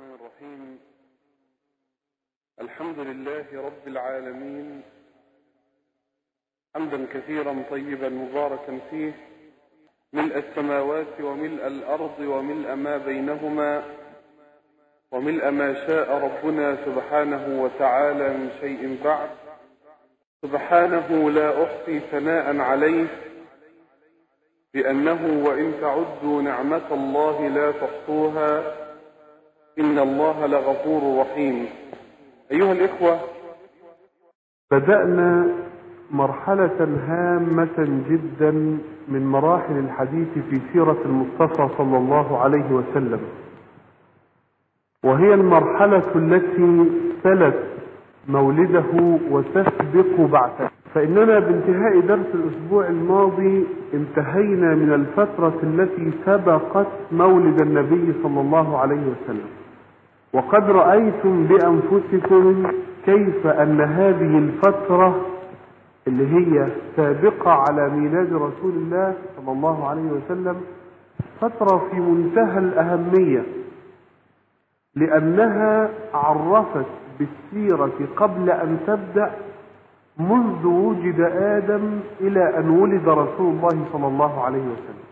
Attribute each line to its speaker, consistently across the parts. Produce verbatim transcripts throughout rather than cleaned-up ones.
Speaker 1: الرحمن الرحيم. الحمد لله رب العالمين، حمدا كثيرا طيبا مباركا فيه، ملء السماوات وملء الأرض وملء ما بينهما وملء ما شاء ربنا سبحانه وتعالى من شيء بعد. سبحانه لا أحصي ثناء عليه، لأنه وإن تعدوا نعمة الله لا تحصوها، إن الله لغفور رحيم. أيها الإخوة، بدأنا مرحلة هامة جدا من مراحل الحديث في سيرة المصطفى صلى الله عليه وسلم، وهي المرحلة التي تلت مولده وتسبق بعثه. فإننا بانتهاء درس الأسبوع الماضي انتهينا من الفترة التي سبقت مولد النبي صلى الله عليه وسلم، وقد رأيتم بأنفسكم كيف أن هذه الفترة اللي هي سابقة على ميلاد رسول الله صلى الله عليه وسلم فترة في منتهى الأهمية، لأنها عرفت بالسيرة قبل أن تبدأ منذ وجد آدم إلى أن ولد رسول الله صلى الله عليه وسلم.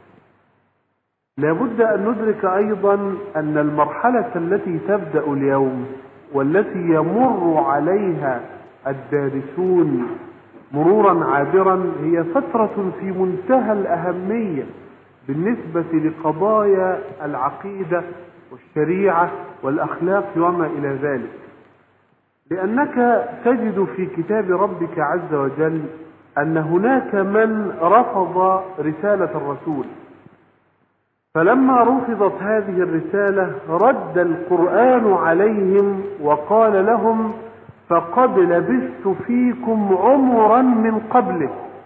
Speaker 1: لابد أن ندرك أيضا أن المرحلة التي تبدأ اليوم والتي يمر عليها الدارسون مرورا عابرا هي فترة في منتهى الأهمية بالنسبة لقضايا العقيدة والشريعة والأخلاق وما إلى ذلك، لأنك تجد في كتاب ربك عز وجل أن هناك من رفض رسالة الرسول، فلما رفضت هذه الرسالة رد القرآن عليهم وقال لهم: فقد لبثت فيكم عمرا من قبله.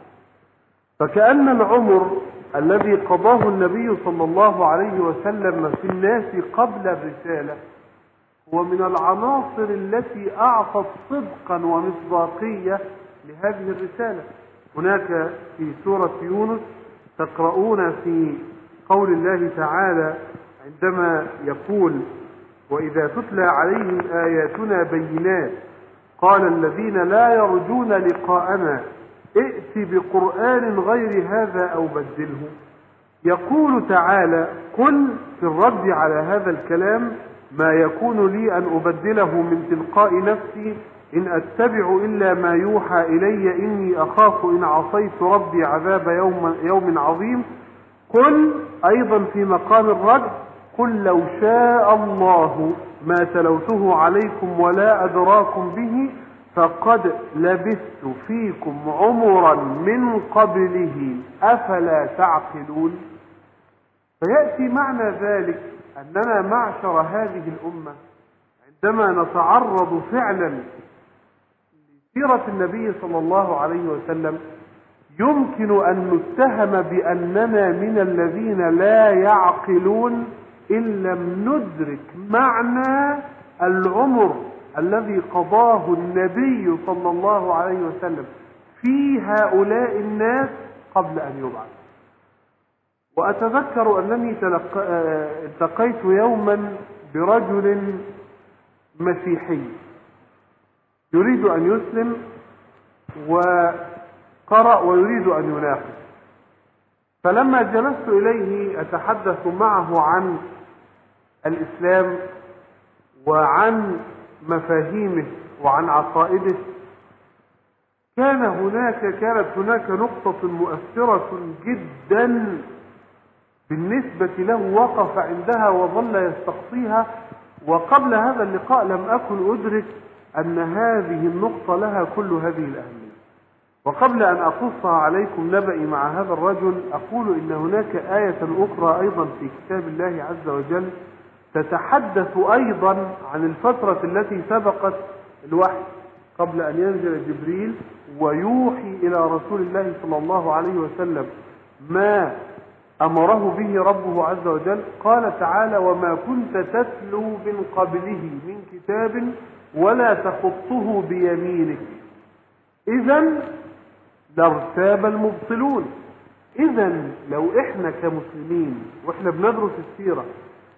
Speaker 1: فكأن العمر الذي قضاه النبي صلى الله عليه وسلم في الناس قبل الرسالة هو من العناصر التي أعطت صدقا ومصداقية لهذه الرسالة. هناك في سورة يونس تقرؤون في قول الله تعالى عندما يقول: وإذا تتلى عليهم آياتنا بينات قال الذين لا يرجون لقاءنا ائت بقرآن غير هذا أو بدله. يقول تعالى: قل في الرد على هذا الكلام: ما يكون لي أن أبدله من تلقاء نفسي إن أتبع إلا ما يوحى إلي إني أخاف إن عصيت ربي عذاب يوم, يوم عظيم. قل أيضا في مقام الرد: قل لو شاء الله ما تلوته عليكم ولا أدراكم به فقد لبثت فيكم عمرا من قبله أفلا تعقلون. فيأتي معنى ذلك أننا معشر هذه الأمة عندما نتعرض فعلا لسيرة النبي صلى الله عليه وسلم يمكن أن نتهم بأننا من الذين لا يعقلون إن لم ندرك معنى العمر الذي قضاه النبي صلى الله عليه وسلم في هؤلاء الناس قبل أن يبعث. وأتذكر أنني التقيت يوما برجل مسيحي يريد أن يسلم وقرأ ويريد أن يناقش، فلما جلست إليه أتحدث معه عن الإسلام وعن مفاهيمه وعن عقائده، كان هناك كانت هناك نقطة مؤثرة جدا بالنسبة له وقف عندها وظل يستقصيها، وقبل هذا اللقاء لم أكن أدرك أن هذه النقطة لها كل هذه الأهمية. وقبل أن أقصها عليكم نبئي مع هذا الرجل أقول إن هناك آية أخرى أيضا في كتاب الله عز وجل تتحدث أيضا عن الفترة التي سبقت الوحي قبل أن ينزل جبريل ويوحي إلى رسول الله صلى الله عليه وسلم ما أمره به ربه عز وجل. قال تعالى: وما كنت تتلو من قبله من كتاب ولا تخطه بيمينك إذن لارتاب المبطلون. إذن لو إحنا كمسلمين وإحنا بندرس السيرة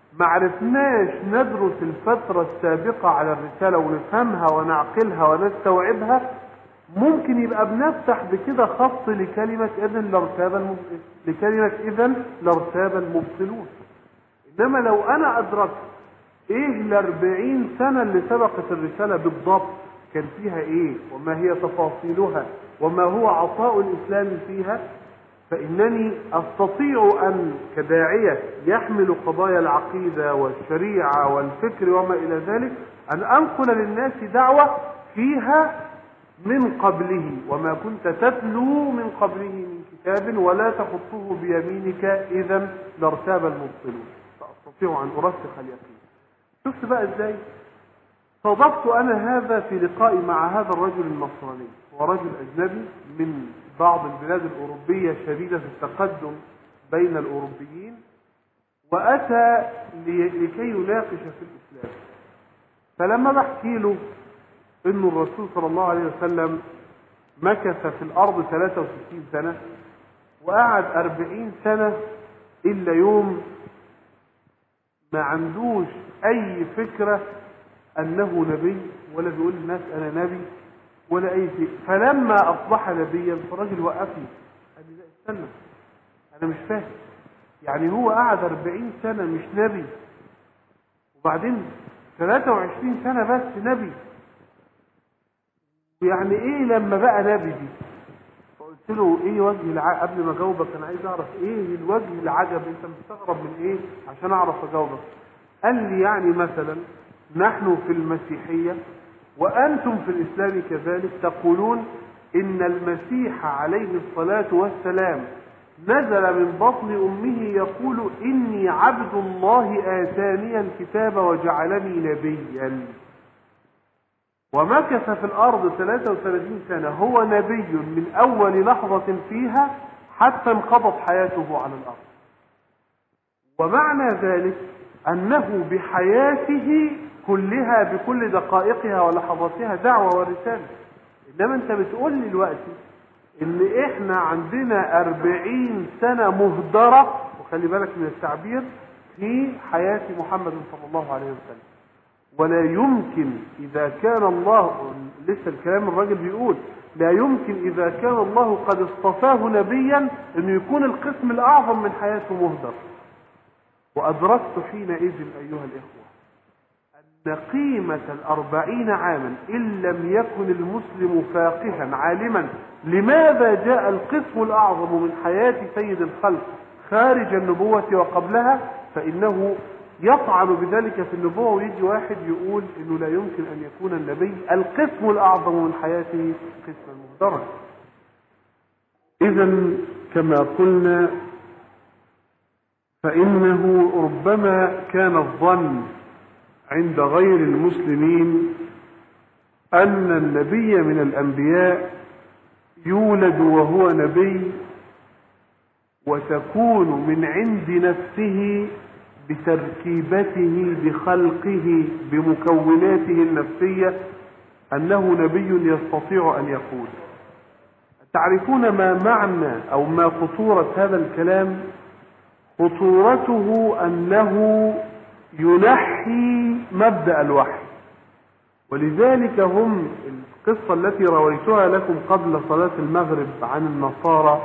Speaker 1: ما عرفناش ندرس الفترة السابقة على الرسالة ونفهمها ونعقلها ونستوعبها، ممكن يبقى بنفتح بكده خط لكلمة إذن لارتاب المبطلون، لكلمة إذن لارتاب المبطلون. إنما لو أنا أدركت إيه الأربعين سنة اللي سبقت الرسالة بالضبط كان فيها إيه وما هي تفاصيلها وما هو عطاء الإسلام فيها، فإنني أستطيع أن كداعية يحمل قضايا العقيدة والشريعة والفكر وما إلى ذلك أن أنقل للناس دعوة فيها من قبله وما كنت تتلو من قبله من كتاب ولا تخطه بيمينك إذا لارتاب المبطلون، فأستطيع أن أرسخ اليقين. شفت بقى إزاي؟ صادفت أنا هذا في لقائي مع هذا الرجل النصراني، ورجل أجنبي من بعض البلاد الأوروبية شديدة التقدم بين الأوروبيين، وأتى لكي يناقش في الإسلام. فلما بحكي له إن الرسول صلى الله عليه وسلم مكث في الأرض ثلاثة وستين سنة وقعد أربعين سنة إلا يوم ما عندوش أي فكرة أنه نبي ولا بيقول للناس أنا نبي ولا أي شيء، فلما أصبح نبيا فالراجل وقفني قال لي لا استنى أنا مش فاهم، يعني هو قعد أربعين سنة مش نبي وبعدين ثلاثة وعشرين سنة بس نبي، يعني إيه لما بقى نبي دي؟ فقلت له إيه وجه العجب؟ قبل ما أجاوبك أنا عايز أعرف إيه الوجه العجب، أنت مستغرب من إيه عشان أعرف أجاوبك. قال لي يعني مثلا نحن في المسيحية وأنتم في الإسلام كذلك تقولون إن المسيح عليه الصلاة والسلام نزل من بطن أمه يقول إني عبد الله آتاني الكتاب وجعلني نبيا، ومكث في الأرض ثلاثة وثلاثين سنة هو نبي من أول لحظة فيها حتى انقضت حياته على الأرض، ومعنى ذلك أنه بحياته كلها بكل دقائقها ولحظاتها دعوة ورسالة. إنما أنت بتقول لي دلوقتي إن إحنا عندنا أربعين سنة مهدرة، وخلي بالك من التعبير، في حياة محمد صلى الله عليه وسلم، ولا يمكن إذا كان الله، لسه الكلام الراجل بيقول لا يمكن إذا كان الله قد اصطفاه نبيا أنه يكون القسم الأعظم من حياته مهدر. وأدركت حينئذ أيها الإخوة أن قيمة الأربعين عاما إن لم يكن المسلم فاقها عالما لماذا جاء القسم الأعظم من حياة سيد الخلق خارج النبوة وقبلها، فإنه يطعن بذلك في النبوة، ويجي واحد يقول إنه لا يمكن أن يكون النبي القسم الأعظم من حياته قسم المهدرة. إذا كما قلنا فإنه ربما كان الظن عند غير المسلمين أن النبي من الأنبياء يولد وهو نبي وتكون من عند نفسه بتركيبته بخلقه بمكوناته النفسية أنه نبي يستطيع أن يقول. تعرفون ما معنى أو ما خطورة هذا الكلام؟ خطورته أنه ينحي مبدأ الوحي، ولذلك هم القصة التي رويتها لكم قبل صلاة المغرب عن النصارى،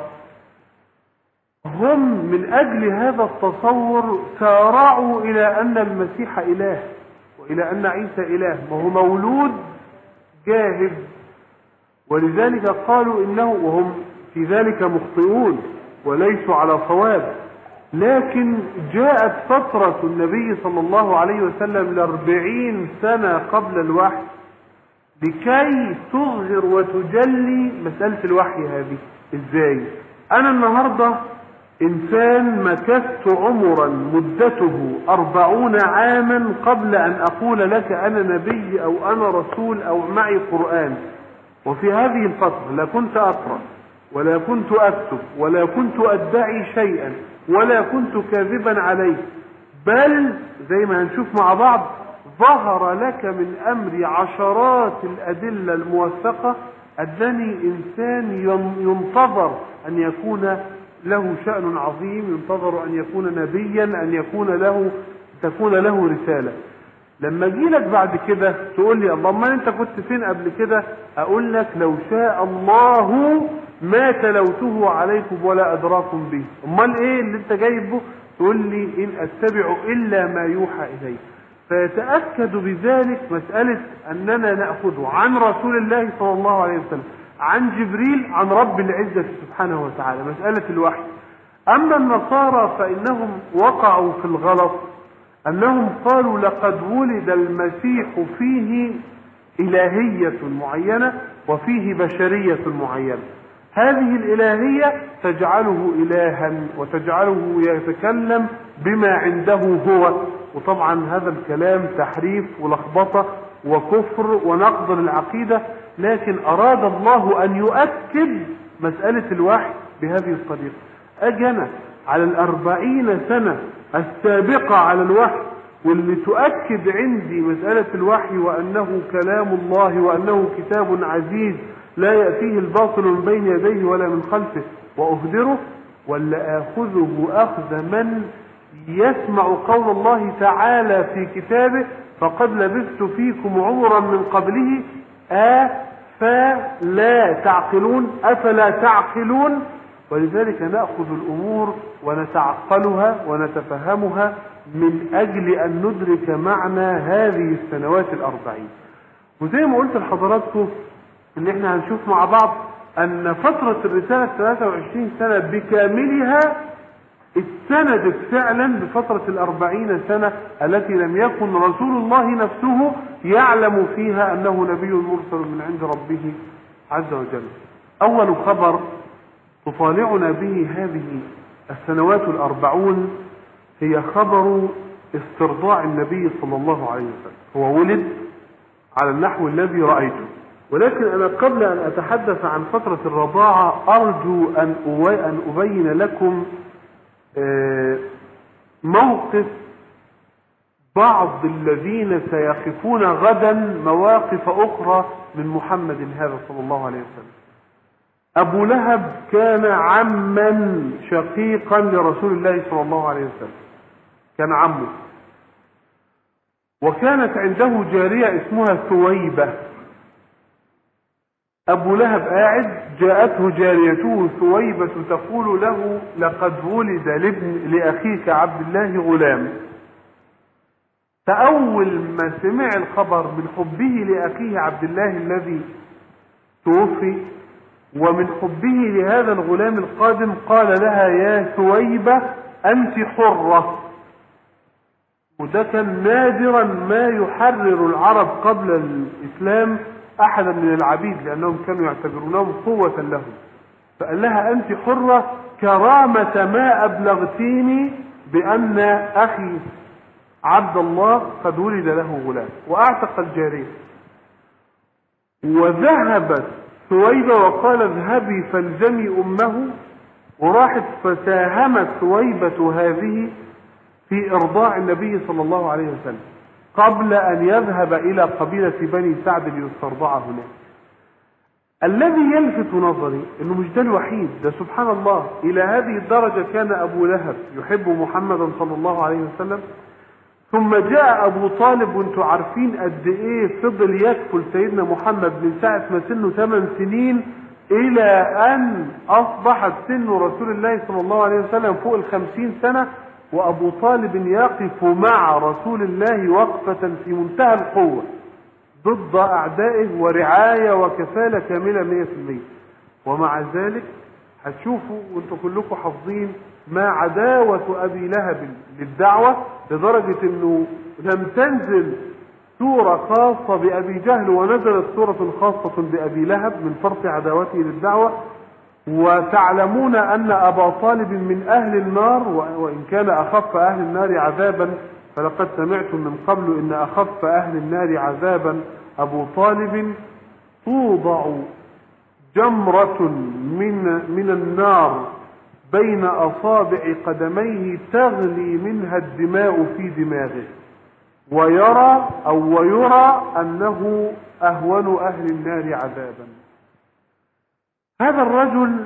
Speaker 1: هم من أجل هذا التصور سارعوا إلى أن المسيح إله وإلى أن عيسى إله، وهو مولود جاهز، ولذلك قالوا إنه، وهم في ذلك مخطئون وليسوا على صواب، لكن جاءت فترة النبي صلى الله عليه وسلم لأربعين سنة قبل الوحي لكي تظهر وتجلي مسألة الوحي هذه. إزاي؟ أنا النهاردة إنسان مكثت عمرا مدته أربعون عاما قبل أن أقول لك أنا نبي أو أنا رسول أو معي قرآن، وفي هذه الفترة لا كنت أقرأ ولا كنت أكتب ولا كنت أدعي شيئا ولا كنت كاذبا عليه، بل زي ما هنشوف مع بعض ظهر لك من أمري عشرات الأدلة الموثقة أنني إنسان ينتظر أن يكون له شأن عظيم، ينتظر أن يكون نبيا، أن يكون له تكون له رسالة. لما اجيلك بعد كده تقول لي اللهم انت كنت فين قبل كده، اقول لك لو شاء الله ما تلوته عليكم ولا ادراكم به. امال ايه اللي انت جايبه؟ تقول لي ان اتبع الا ما يوحى الي. فيتأكد بذلك مسألة اننا نأخذ عن رسول الله صلى الله عليه وسلم عن جبريل عن رب العزة سبحانه وتعالى، مسألة الوحي. اما النصارى فانهم وقعوا في الغلط انهم قالوا لقد ولد المسيح فيه الهية معينة وفيه بشرية معينة، هذه الالهية تجعله الها وتجعله يتكلم بما عنده هو. وطبعا هذا الكلام تحريف ولخبطة وكفر ونقض للعقيدة، لكن اراد الله ان يؤكد مسألة الوحي بهذه الطريقة. اجنا على الاربعين سنة السابقة على الوحي واللي تؤكد عندي مسألة الوحي وأنه كلام الله وأنه كتاب عزيز لا يأتيه الباطل من بين يديه ولا من خلفه وأهدره، ولا آخذه أخذ من يسمع قول الله تعالى في كتابه فقد لبثت فيكم عمرا من قبله أفلا تعقلون أفلا تعقلون. ولذلك نأخذ الأمور ونتعقلها ونتفهمها من أجل أن ندرك معنى هذه السنوات الأربعين. وزي ما قلت لحضراتكم إن إحنا هنشوف مع بعض أن فترة الرسالة ثلاثة وعشرين سنة بكاملها اتسندت فعلا بفترة الأربعين سنة التي لم يكن رسول الله نفسه يعلم فيها أنه نبي مرسل من عند ربه عز وجل. أول خبر تطالعنا به هذه السنوات الأربعون هي خبر استرضاع النبي صلى الله عليه وسلم. هو ولد على النحو الذي رأيته، ولكن أنا قبل أن أتحدث عن فترة الرضاعة أرجو أن أبين لكم موقف بعض الذين سيقفون غدا مواقف أخرى من محمد هذا صلى الله عليه وسلم. أبو لهب كان عما شقيقا لرسول الله صلى الله عليه وسلم، كان عمه، وكانت عنده جارية اسمها ثويبة. أبو لهب قاعد، جاءته جاريته ثويبة تقول له لقد ولد لابن لأخيك عبد الله غلام. فأول ما سمع الخبر من حبه لأخيه عبد الله الذي توفي ومن حبه لهذا الغلام القادم قال لها يا ثويبة أنت حرة. وده كان نادرا ما يحرر العرب قبل الإسلام أحدا من العبيد لأنهم كانوا يعتبرونهم قوة لهم. فقال لها أنت حرة كرامة ما أبلغتيني بأن أخي عبد الله قد ولد له غلام، وأعتق الجارية. وذهبت ثويبة وقال اذهبي فالزمي أمه، وراحت فساهمت ثويبة هذه في إرضاع النبي صلى الله عليه وسلم قبل أن يذهب إلى قبيلة بني سعد ليسترضع هناك. الذي يلفت نظري انه مش ده الوحيد، ده سبحان الله الى هذه الدرجة كان ابو لهب يحب محمدا صلى الله عليه وسلم، ثم جاء ابو طالب وانتوا عارفين قد ايه فضل يكفل سيدنا محمد من ساعة ما سنه ثمان سنين الى ان اصبحت سن رسول الله صلى الله عليه وسلم فوق الخمسين سنة، وابو طالب يقف مع رسول الله وقفة في منتهى القوة ضد اعدائه ورعاية وكفالة كاملة مئة في المئة. ومع ذلك هتشوفوا وانتوا كلكم حافظين ما عداوة ابي لهب للدعوة لدرجة انه لم تنزل سورة خاصة بابي جهل ونزلت سورة خاصة بابي لهب من فرط عداوته للدعوة. وتعلمون ان ابا طالب من اهل النار، وان كان اخف اهل النار عذابا فلقد سمعتم من قبل ان اخف اهل النار عذابا ابو طالب. توضع جمرة من من النار بين اصابع قدميه تغلي منها الدماء في دماغه، ويرى او ويرى انه اهون اهل النار عذابا. هذا الرجل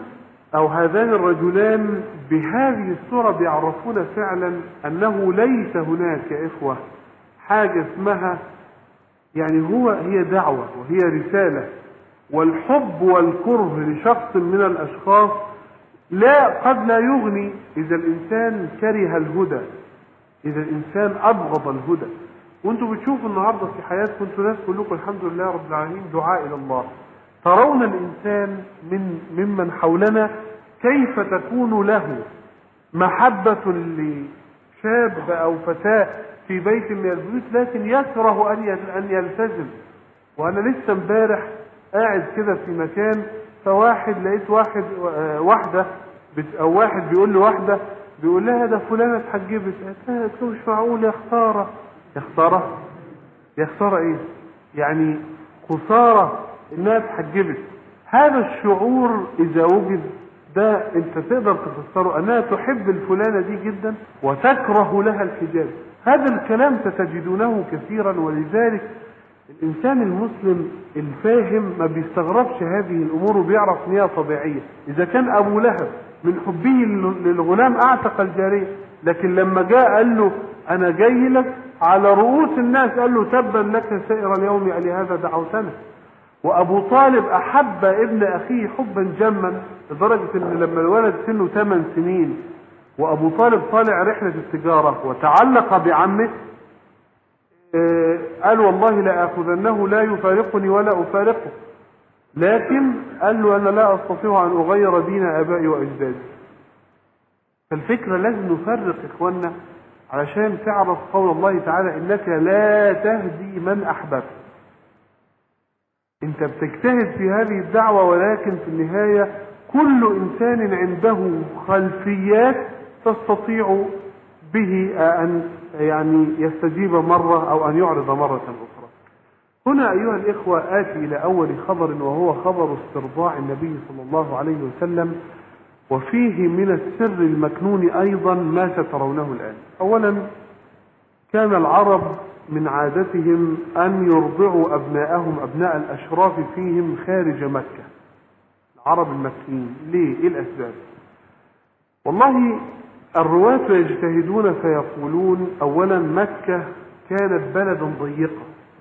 Speaker 1: أو هذان الرجلان بهذه الصورة بيعرفون فعلا أنه ليس هناك يا إخوة حاجة اسمها يعني هو هي دعوة وهي رسالة، والحب والكره لشخص من الأشخاص لا قد لا يغني إذا الإنسان كره الهدى، إذا الإنسان أبغض الهدى. وأنتم بتشوفوا النهاردة في حياتكم أنتم ناس كلكم الحمد لله رب العالمين دعاء إلى الله، ترون الإنسان من ممن حولنا كيف تكون له محبة لشاب أو فتاة في بيت من البيوت لكن يكره أن يلتزم. وأنا لسه امبارح قاعد كده في مكان فواحد لقيت واحد واحدة أو واحد بيقول له واحدة بيقول لها ده فلانة اتحجبت، قالت له مش معقول يا خسارة. يا خسارة يا خسارة إيه؟ يعني خسارة إنها اتحجبت. هذا الشعور إذا وجد ده أنت تقدر تفسره أنها تحب الفلانة دي جدا وتكره لها الحجاب. هذا الكلام ستجدونه كثيرا، ولذلك الإنسان المسلم الفاهم ما بيستغربش هذه الأمور وبيعرف ان هي طبيعية. إذا كان أبو لهب من حبه للغلام أعتق الجارية، لكن لما جاء قال له أنا جاي لك على رؤوس الناس قال له تبا لك سائر اليوم لهذا دعوتنا. وأبو طالب أحب ابن أخيه حبا جما لدرجة أن لما الولد سنه ثمان سنين وأبو طالب طالع رحلة التجارة وتعلق بعمه قال والله لا أخذنه لا يفارقني ولا أفارقه، لكن قال له أنا لا أستطيع أن أغير دين آبائي وأجدادي. فالفكرة لازم نفرق إخواننا علشان تعرف قول الله تعالى إنك لا تهدي من أحببت. أنت بتجتهد في هذه الدعوة، ولكن في النهاية كل إنسان عنده خلفيات تستطيع به أن يعني يستجيب مرة أو أن يعرض مرة أخرى. هنا أيها الإخوة آتي إلى أول خبر، وهو خبر استرضاع النبي صلى الله عليه وسلم، وفيه من السر المكنون أيضا ما سترونه الآن. أولا كان العرب من عادتهم أن يرضعوا أبناءهم أبناء الأشراف فيهم خارج مكة. العرب المكيين ليه؟ إيه الأسباب؟ والله الرواة يجتهدون فيقولون أولا مكة كانت بلدا ضيقة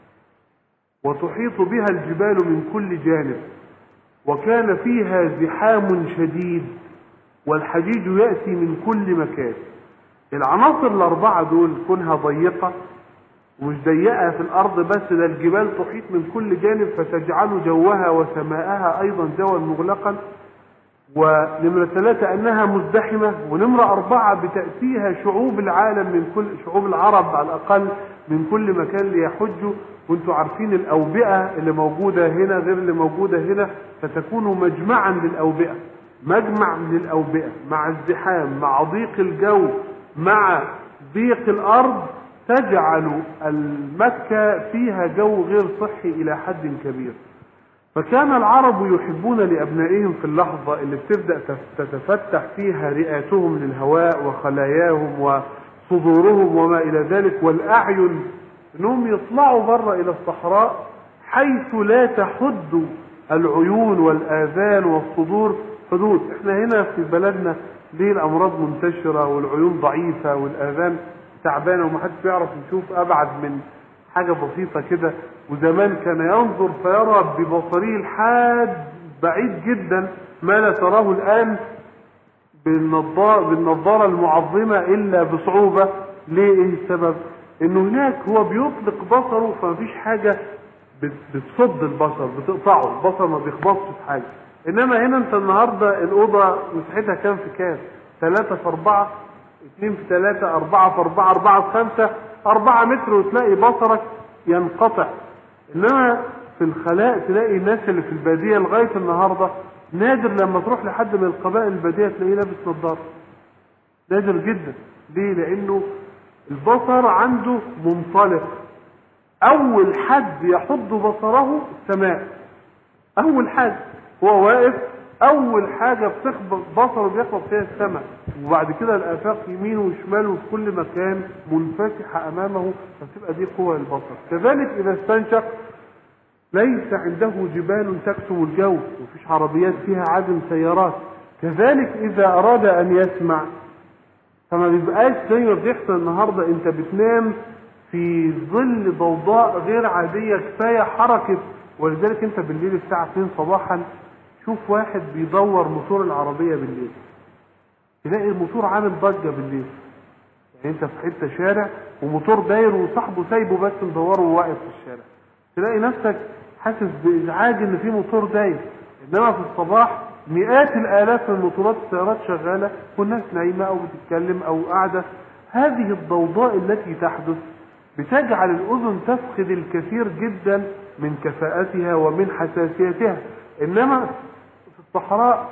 Speaker 1: وتحيط بها الجبال من كل جانب، وكان فيها زحام شديد والحجيج يأتي من كل مكان. العناصر الأربعة دول كونها ضيقة ومش ضيقة في الأرض بس، ده الجبال تحيط من كل جانب فتجعل جوها وسماءها أيضا جوا مغلقا، ونمرة ثلاثة أنها مزدحمة، ونمرة أربعة بتأتيها شعوب العالم من كل شعوب العرب على الأقل من كل مكان ليحجوا. وانتوا عارفين الأوبئة اللي موجودة هنا غير اللي موجودة هنا، فتكون مجمعا للأوبئة، مجمع للأوبئة مع الزحام مع ضيق الجو مع ضيق الأرض، تجعل المكة فيها جو غير صحي إلى حد كبير. فكان العرب يحبون لأبنائهم في اللحظة اللي بتبدأ تتفتح فيها رئاتهم للهواء وخلاياهم وصدورهم وما إلى ذلك والأعين، أنهم يطلعوا بره إلى الصحراء حيث لا تحد العيون والآذان والصدور حدود. احنا هنا في بلدنا ليه الأمراض منتشرة والعيون ضعيفة والآذان تعبانة ومحدش بيعرف يشوف أبعد من حاجة بسيطة كده. وزمان كان ينظر فيرى ببصره الحاد بعيد جدا ما لا تراه الآن بالنظارة المعظمة إلا بصعوبة. ليه؟ إيه السبب؟ إنه هناك هو بيطلق بصره فمفيش حاجة بتصد البصر بتقطعه، البصر ما بيخبطش في حاجة. إنما هنا أنت النهاردة الأوضة مساحتها كام في كام؟ ثلاثة في أربعة، اثنين في ثلاثة، أربعة في أربعة، أربعة في خمسة، أربعة متر وتلاقي بصرك ينقطع. إنما في الخلاء تلاقي الناس اللي في البادية لغاية النهاردة نادر لما تروح لحد من القبائل البادية تلاقيه لابس نظارة، نادر جدا. ليه؟ لأنه البصر عنده منطلق. أول حد يحض بصره السماء، أول حاجة هو واقف أول حاجة بتخبط بصره بيخبط فيها السماء، وبعد كده الآفاق يمينه وشماله في كل مكان منفتحة أمامه، فتبقى دي قوة البصر. كذلك إذا استنشق ليس عنده جبال تكتم الجو، ومفيش عربيات فيها عدم سيارات، كذلك إذا أراد أن يسمع فما بيبقاش زي ما بيحصل النهارده، أنت بتنام في ظل ضوضاء غير عادية، كفاية حركة. ولذلك أنت بالليل الساعة اتنين صباحا شوف واحد بيدور موتور العربية بالليل، تلاقي الموتور عامل ضجة بالليل. يعني أنت في حتة شارع وموتور داير وصاحبه سايبه بس مدوره وواقف في الشارع، تلاقي نفسك حاسس بإزعاج إن في موتور داير. إنما في الصباح مئات الآلاف من موتورات السيارات شغالة والناس نايمة أو بتتكلم أو قاعدة. هذه الضوضاء التي تحدث بتجعل الأذن تفقد الكثير جدا من كفاءتها ومن حساسيتها. إنما في الصحراء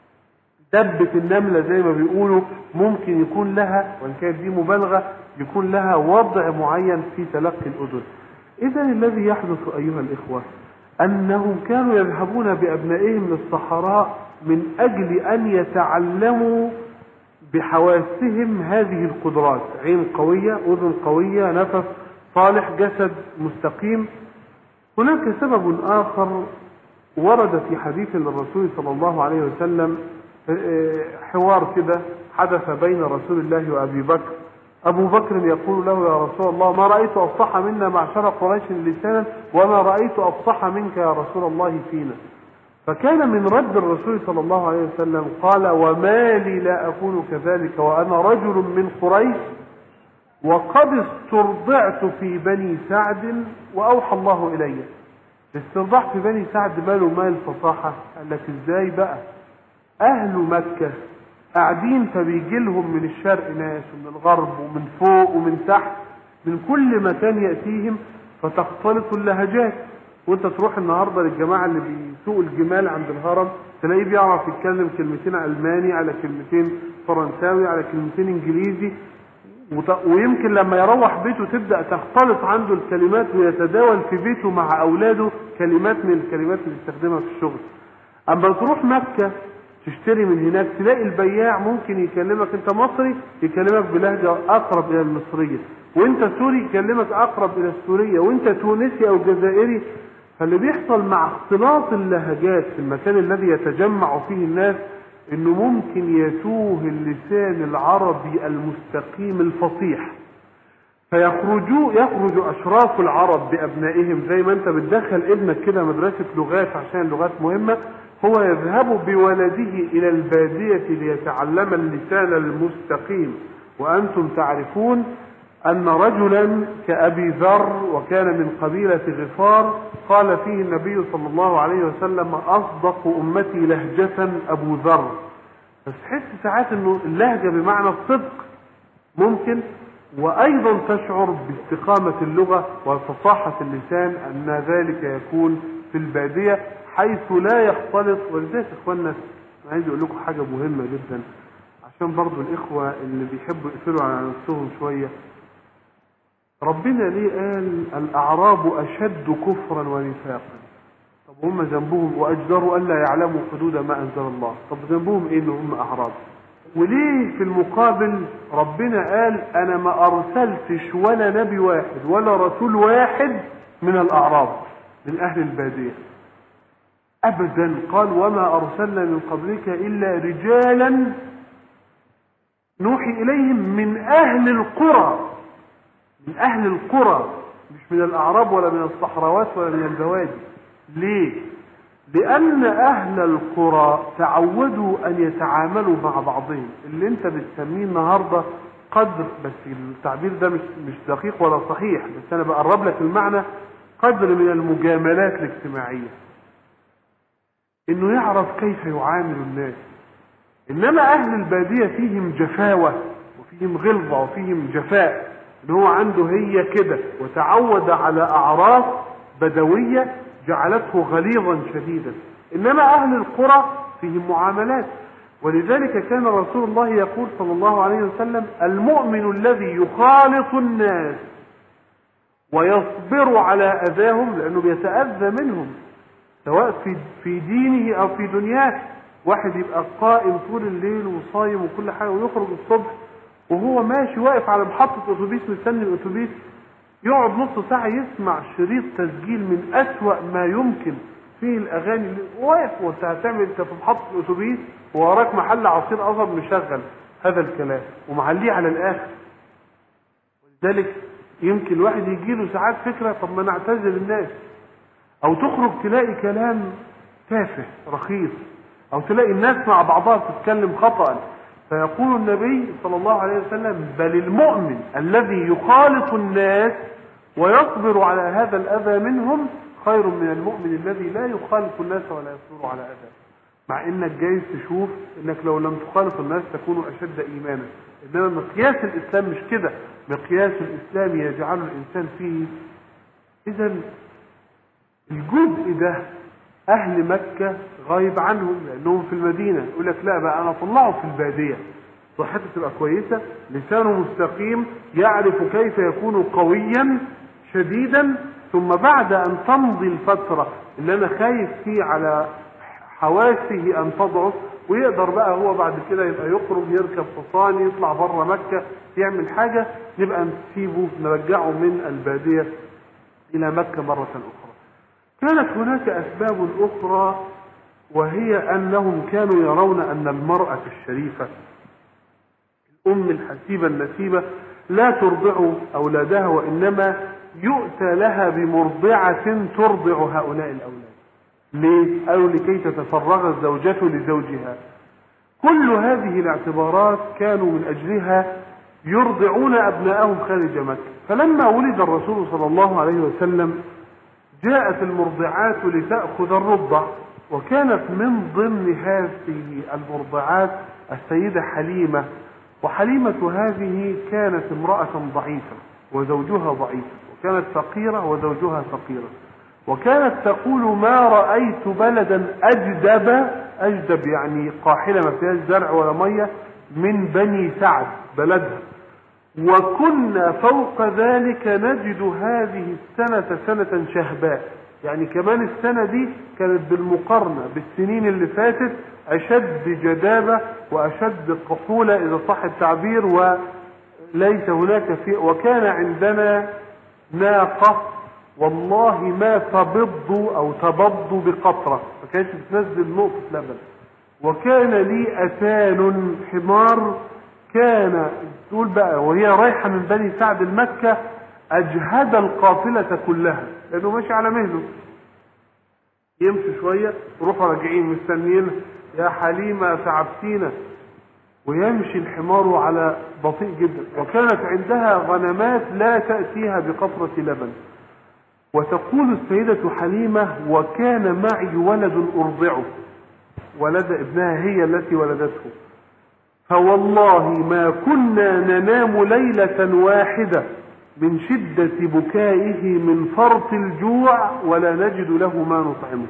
Speaker 1: دبة النملة زي ما بيقولوا ممكن يكون لها، وإن كانت دي مبالغة، يكون لها وضع معين في تلقي الأذن. إذا الذي يحدث أيها الإخوة أنهم كانوا يذهبون بأبنائهم للصحراء من أجل أن يتعلموا بحواسهم هذه القدرات: عين قوية، أذن قوية، نفس صالح، جسد مستقيم. هناك سبب آخر ورد في حديث للرسول صلى الله عليه وسلم، حوار كده حدث بين رسول الله وأبي بكر. أبو بكر يقول له: يا رسول الله، ما رأيت أفصح منا معشر قريش لسانا وما رأيت أفصح منك يا رسول الله فينا. فكان من رد الرسول صلى الله عليه وسلم قال: وما لي لا أكون كذلك وأنا رجل من قريش وقد استرضعت في بني سعد وأوحى الله إلي. استرضاع في بني سعد ماله مال فصاحة؟ قال لك ازاي بقى؟ أهل مكة قاعدين فبيجي لهم من الشرق ناس ومن الغرب ومن فوق ومن تحت، من كل مكان يأتيهم، فتختلط اللهجات. وانت تروح النهارده للجماعه اللي بيسوقوا الجمال عند الهرم تلاقيه بيعرف يتكلم كلمتين الماني على كلمتين فرنساوي على كلمتين انجليزي، ويمكن لما يروح بيته تبدا تختلط عنده الكلمات ويتداول في بيته مع اولاده كلمات من الكلمات اللي بيستخدمها في الشغل. اما تروح مكه تشتري من هناك تلاقي البياع ممكن يكلمك انت مصري يكلمك بلهجه اقرب الى المصريه، وانت سوري يكلمك اقرب الى السوريه، وانت تونسي او جزائري. فاللي بيحصل مع اختلاط اللهجات في المكان الذي يتجمع فيه الناس انه ممكن يتوه اللسان العربي المستقيم الفصيح، فيخرجوا يخرج اشراف العرب بابنائهم. زي ما انت بتدخل ابنك كده مدرسه لغات عشان اللغات مهمه، هو يذهب بولده الى الباديه ليتعلم اللسان المستقيم. وانتم تعرفون أن رجلا كأبي ذر وكان من قبيلة غفار قال فيه النبي صلى الله عليه وسلم: أصدق أمتي لهجة أبو ذر. بس تحس ساعات أنه اللهجة بمعنى الصدق ممكن، وأيضا تشعر باستقامة اللغة وفصاحة اللسان، أن ذلك يكون في البادية حيث لا يختلط. ولذلك إخواننا عايز أقول لكم حاجة مهمة جدا عشان برضو الإخوة اللي بيحبوا يقفلوا على نفسهم شوية. ربنا ليه قال الأعراب أشد كفرا ونفاقا؟ طب هم ذنبهم وأجدروا ألا يعلموا حدود ما أنزل الله. طب ذنبهم إيه إن هم أعراب؟ وليه في المقابل ربنا قال أنا ما أرسلتش ولا نبي واحد ولا رسول واحد من الأعراب من أهل البادية أبدا؟ قال وما أرسلنا من قبلك إلا رجالا نوحي إليهم من أهل القرى، من أهل القرى، مش من الأعراب ولا من الصحراوات ولا من البوادي. ليه؟ لأن أهل القرى تعودوا أن يتعاملوا مع بعضهم. اللي أنت بتسميه النهاردة قدر، بس التعبير ده مش مش دقيق ولا صحيح، بس أنا بقرب لك المعنى، قدر من المجاملات الاجتماعية، إنه يعرف كيف يعامل الناس. إنما أهل البادية فيهم جفاوة وفيهم غلظة وفيهم جفاء، إن هو عنده هي كده وتعود على أعراف بدوية جعلته غليظا شديدا. إنما أهل القرى فيهم معاملات. ولذلك كان رسول الله يقول صلى الله عليه وسلم: المؤمن الذي يخالط الناس ويصبر على أذاهم، لأنه بيتأذى منهم سواء في في دينه أو في دنياه. واحد يبقى قائم طول الليل وصايم وكل حاجة ويخرج الصبح وهو ماشي واقف على محطة أتوبيس مستني الأتوبيس، يقعد نص ساعة يسمع شريط تسجيل من أسوأ ما يمكن في الاغاني اللي واقف وانت هتعمل، انت في محطه الاتوبيس ووراك محل عصير قصب مشغل هذا الكلام ومعليه على الاخر. ولذلك يمكن الواحد يجي له ساعات فكره طب ما نعتزل الناس، او تخرج تلاقي كلام تافه رخيص، او تلاقي الناس مع بعضها تتكلم خطأ. فيقول النبي صلى الله عليه وسلم بل المؤمن الذي يخالط الناس ويصبر على هذا الأذى منهم خير من المؤمن الذي لا يخالط الناس ولا يصبر على أذى. مع انك جايز تشوف انك لو لم تخالط الناس تكون اشد ايمانا، انما مقياس الاسلام مش كده، مقياس الاسلام يجعل الانسان فيه. اذا الجزء ده اهل مكة غايب عنهم لانهم في المدينة، يقول لك لا بقى انا اطلعه في البادية صحته تبقى كويسة، لسانه مستقيم، يعرف كيف يكون قويا شديدا، ثم بعد ان تمضي الفترة اللي انا خايف فيه على حواسه ان تضعف ويقدر بقى هو بعد كده يبقى يخرج يركب حصان يطلع بره مكة يعمل حاجة، نبقى نسيبه نرجعه من البادية الى مكة مرة اخرى. كانت هناك اسباب اخرى، وهي انهم كانوا يرون ان المرأة الشريفة الام الحسيبة النسيبة لا ترضع اولادها، وانما يؤتى لها بمرضعة ترضع هؤلاء الاولاد. ليه؟ قالوا لكي تتفرغ الزوجة لزوجها. كل هذه الاعتبارات كانوا من اجلها يرضعون ابناءهم خارج مكة. فلما ولد الرسول صلى الله عليه وسلم جاءت المرضعات لتأخذ الرضع، وكانت من ضمن هذه المرضعات السيدة حليمة. وحليمة هذه كانت امرأة ضعيفة وزوجها ضعيف، وكانت فقيرة وزوجها فقيرة، وكانت تقول ما رأيت بلدا أجدب، أجدب يعني قاحلة ما فيهاش زرع ولا مية، من بني سعد بلدها. وكنا فوق ذلك نجد هذه السنة سنة شهباء، يعني كمان السنة دي كانت بالمقارنة بالسنين اللي فاتت أشد جدابة وأشد قحولة إذا صح التعبير، وليس هناك في. وكان عندنا ناقة والله ما تبض أو تبض بقطرة، ما كانش بتنزل نقطة لبن. وكان لي أتان حمار، كان تقول بقى وهي رايحة من بني سعد المكة أجهد القافلة كلها، لأنه ماشي على مهله، يمشي شوية وروحوا راجعين مستنيين يا حليمة تعبتينا، ويمشي الحمار على بطيء جدا. وكانت عندها غنمات لا تأتيها بقطرة لبن. وتقول السيدة حليمة وكان معي ولد أرضعه، ولد ابنها هي التي ولدته، فوالله ما كنا ننام ليلة واحدة من شدة بكائه من فرط الجوع ولا نجد له ما نطعمه.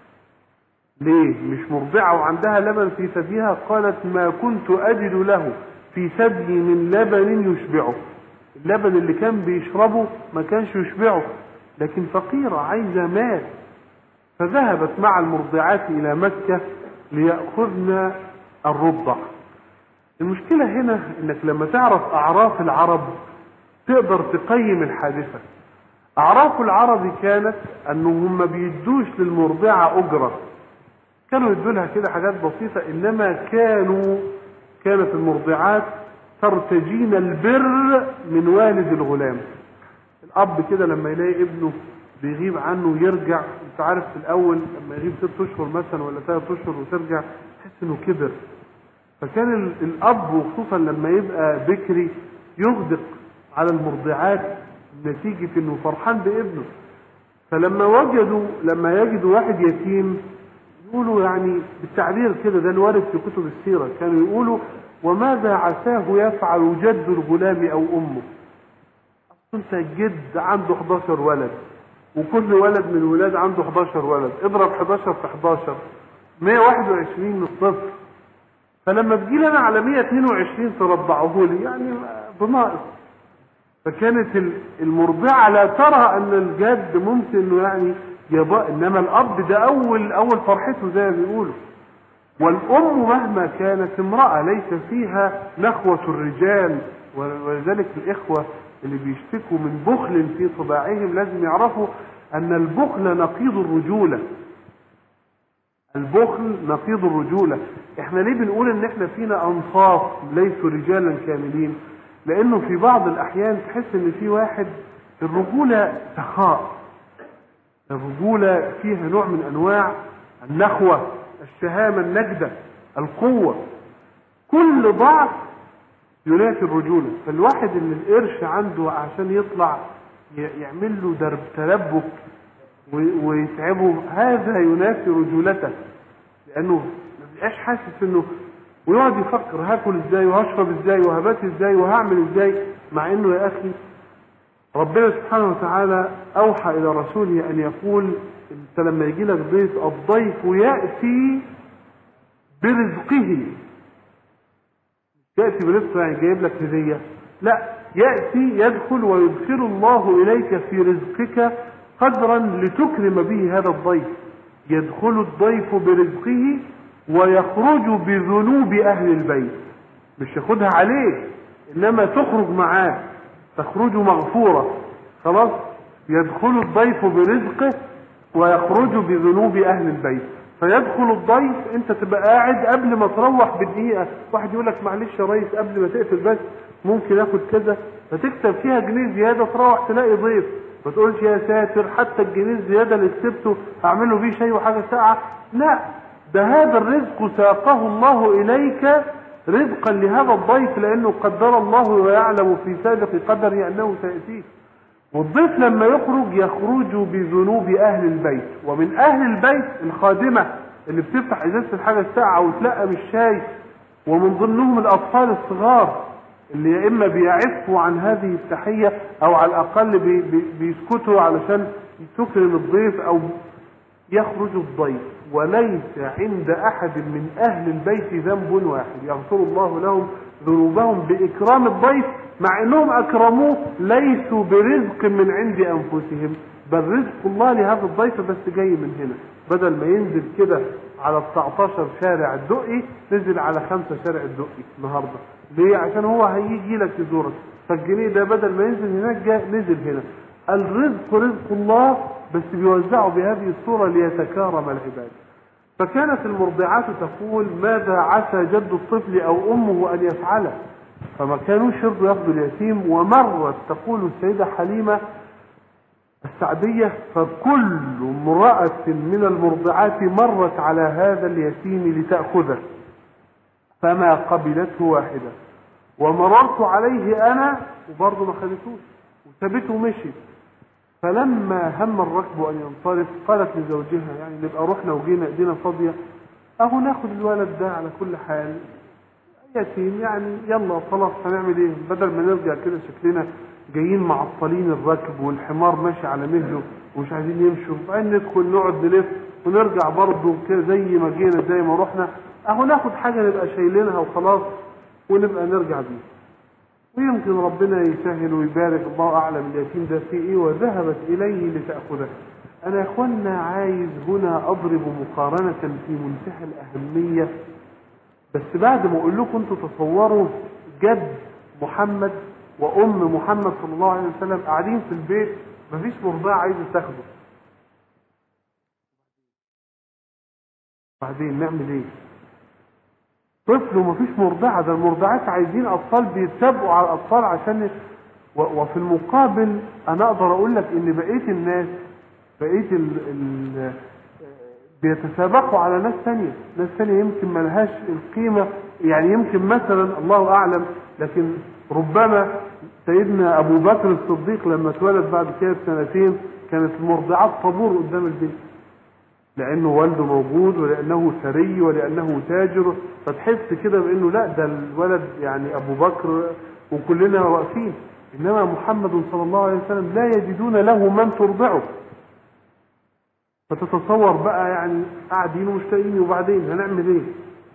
Speaker 1: ليه؟ مش مرضعة وعندها لبن في ثديها؟ قالت ما كنت أجد له في ثدي من لبن يشبعه. اللبن اللي كان بيشربه ما كانش يشبعه، لكن فقيرة عايزة مال. فذهبت مع المرضعات إلى مكة ليأخذن الرضع. المشكلة هنا انك لما تعرف اعراف العرب تقدر تقيم الحادثة. اعراف العرب كانت انهم ما بيدوش للمرضعة اجرة، كانوا يدوا لها كده حاجات بسيطة، انما كانوا كانت المرضعات ترتجين البر من والد الغلام. الاب كده لما يلاقي ابنه بيغيب عنه يرجع، انت عارف في الاول لما يغيب ست اشهر مثلا ولا ثلاث اشهر وترجع تحس انه كبر. فكان الاب وخصوصا لما يبقى بكري يغدق على المرضعات نتيجة انه فرحان بابنه. فلما وجدوا لما يجدوا واحد يتيم يقولوا يعني بالتعبير كده، ده الوارد في كتب السيرة، كانوا يقولوا وماذا عساه يفعل جد الغلام او امه. انت الجد عنده حداشر ولد، وكل ولد من الولاد عنده حداشر ولد، اضرب حداشر في حداشر مية وواحد وعشرين من الصفر. فلما تجيلي انا على مية واتنين وعشرين ترضعه لي يعني بناقص. فكانت المرضعة لا ترى ان الجد ممكن انه يعني يبقى، انما الاب ده اول اول فرحته زي ما بيقولوا. والام مهما كانت امرأة ليس فيها نخوة الرجال، ولذلك الاخوة اللي بيشتكوا من بخل في طباعهم لازم يعرفوا ان البخل نقيض الرجولة. البخل نقيض الرجولة. احنا ليه بنقول ان احنا فينا انصاف ليسوا رجالا كاملين؟ لانه في بعض الاحيان تحس ان في واحد الرجولة سخاء، الرجولة فيها نوع من انواع النخوة، الشهامة، النجدة، القوة. كل ضعف ينافي الرجولة. فالواحد اللي القرش عنده عشان يطلع يعمل له درب تلبك ويتعبه، هذا ينافي رجولته، لانه ما بيبقاش حاسس انه، ويقعد يفكر هاكل ازاي وهشرب ازاي وهبات ازاي وهعمل ازاي. مع انه يا اخي ربنا سبحانه وتعالى اوحى الى رسوله ان يقول انت لما يجي لك ضيف الضيف ياتي برزقه. ياتي برزقه يعني جايب لك هديه، لا، ياتي يدخل ويدخل الله اليك في رزقك قدرا لتكرم به هذا الضيف. يدخل الضيف برزقه ويخرج بذنوب اهل البيت، مش ياخدها عليه انما تخرج معاه، تخرج مغفورة. خلاص، يدخل الضيف برزقه ويخرج بذنوب اهل البيت. فيدخل الضيف، انت تبقى قاعد قبل ما تروح بدقيقة واحد يقول لك معلش يا ريس قبل ما تقفل بس ممكن اخد كذا، فتكتب فيها جنيه زيادة، تروح تلاقي ضيف ما تقولش يا ساتر حتى الجنيه الزيادة اللي كتبته اعمله بيه شيء وحاجة ساعة. لا، ده هذا الرزق ساقه الله اليك رزقا لهذا الضيف، لانه قدر الله ويعلم في سابق قدره انه سيأتيه. والضيف لما يخرج يخرج بذنوب اهل البيت، ومن اهل البيت الخادمة اللي بتفتح ازازة الحاجة الساعة وتلقى بالشاي، ومن ضمنهم الاطفال الصغار اللي يا اما بيعفوا عن هذه التحية او على الاقل بي بي بيسكتوا علشان تكرم الضيف. او يخرج الضيف وليس عند احد من اهل البيت ذنب واحد يغفر الله لهم ذنوبهم باكرام الضيف، مع انهم اكرموه ليسوا برزق من عند انفسهم، بل رزق الله لهذا الضيف بس جاي من هنا. بدل ما ينزل كده على تسعتاشر شارع الدقي نزل على خمسة شارع الدقي النهارده. ليه؟ عشان هو هيجي لك يزورك، فالجنيه ده بدل ما ينزل هناك جاء نزل هنا. الرزق رزق الله بس بيوزعه بهذه الصورة ليتكارم العباد. فكانت المرضعات تقول ماذا عسى جد الطفل او امه ان يفعله، فما كانوش يرضوا ياخذوا اليتيم. ومرت تقول السيدة حليمة السعدية فكل امرأة من المرضعات مرت على هذا اليتيم لتأخذه فما قبلته واحدة، ومررت عليه انا وبرضه ما خدتوش وسابته ومشي. فلما هم الركب ان ينصرف قالت لزوجها يعني نبقى رحنا وجينا ايدينا فاضيه، اهو ناخد الولد ده على كل حال يتيم يعني، يلا خلاص هنعمل ايه؟ بدل ما نرجع كده شكلنا جايين معطلين الركب والحمار ماشي على مهله ومش عايزين يمشوا، وبعدين ندخل نقعد نلف ونرجع برضه كده زي ما جينا زي ما رحنا، اهو ناخد حاجه نبقى شايلينها وخلاص ونبقى نرجع بيها. ويمكن ربنا يسهل ويبارك، الله اعلم اليتيم ده في ايه. وذهبت اليه لتاخذه. انا يا اخوانا عايز هنا اضرب مقارنه في منتهى الاهميه، بس بعد ما اقول لكم انتوا تصوروا جد محمد وام محمد صلى الله عليه وسلم قاعدين في البيت مفيش مرضعه عايزه تاخده، بعدين نعمل ايه؟ طفل ومفيش مرضعه، ده المرضعات عايزين اطفال بيتسابقوا على الاطفال عشان. وفي المقابل انا اقدر اقول لك ان بقيه الناس بقيه ال... ال... بيتسابقوا على ناس ثانيه، ناس ثانيه يمكن ما لهاش القيمه، يعني يمكن مثلا الله اعلم، لكن ربما سيدنا ابو بكر الصديق لما اتولد بعد كده بسنتين كانت المرضعات طابور قدام البيت، لانه والده موجود ولانه ثري ولانه تاجر، فتحس كده بانه لا ده الولد يعني ابو بكر وكلنا واقفين. انما محمد صلى الله عليه وسلم لا يجدون له من ترضعه، فتتصور بقى يعني قاعدين ومشتاقين وبعدين هنعمل ايه؟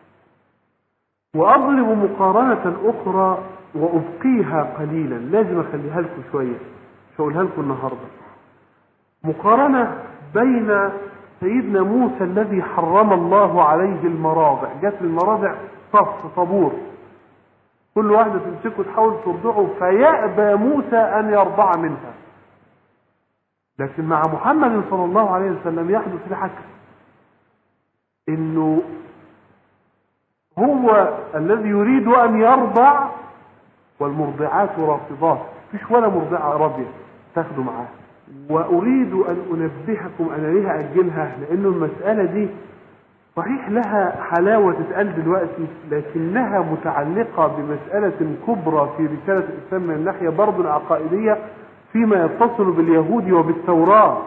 Speaker 1: واضرب مقارنه اخرى وابقيها قليلا، لازم اخليها لكم شويه مش هقولها لكم النهارده. مقارنه بين سيدنا موسى الذي حرم الله عليه المراضع، جت المراضع صف طابور كل واحده تمسكه تحاول ترضعه فيأبى موسى ان يرضع منها، لكن مع محمد صلى الله عليه وسلم يحدث العكس. انه هو الذي يريد ان يرضع والمرضعات رافضات، مفيش ولا مرضعة راضية تاخده معاه. واريد ان انبهكم، انا ليه اجلها؟ لانه المسألة دي صحيح لها حلاوة تتقال دلوقتي، لكنها متعلقة بمسألة كبرى في رسالة الإسلام من الناحية برضو العقائدية فيما يتصل باليهود وبالتوراة.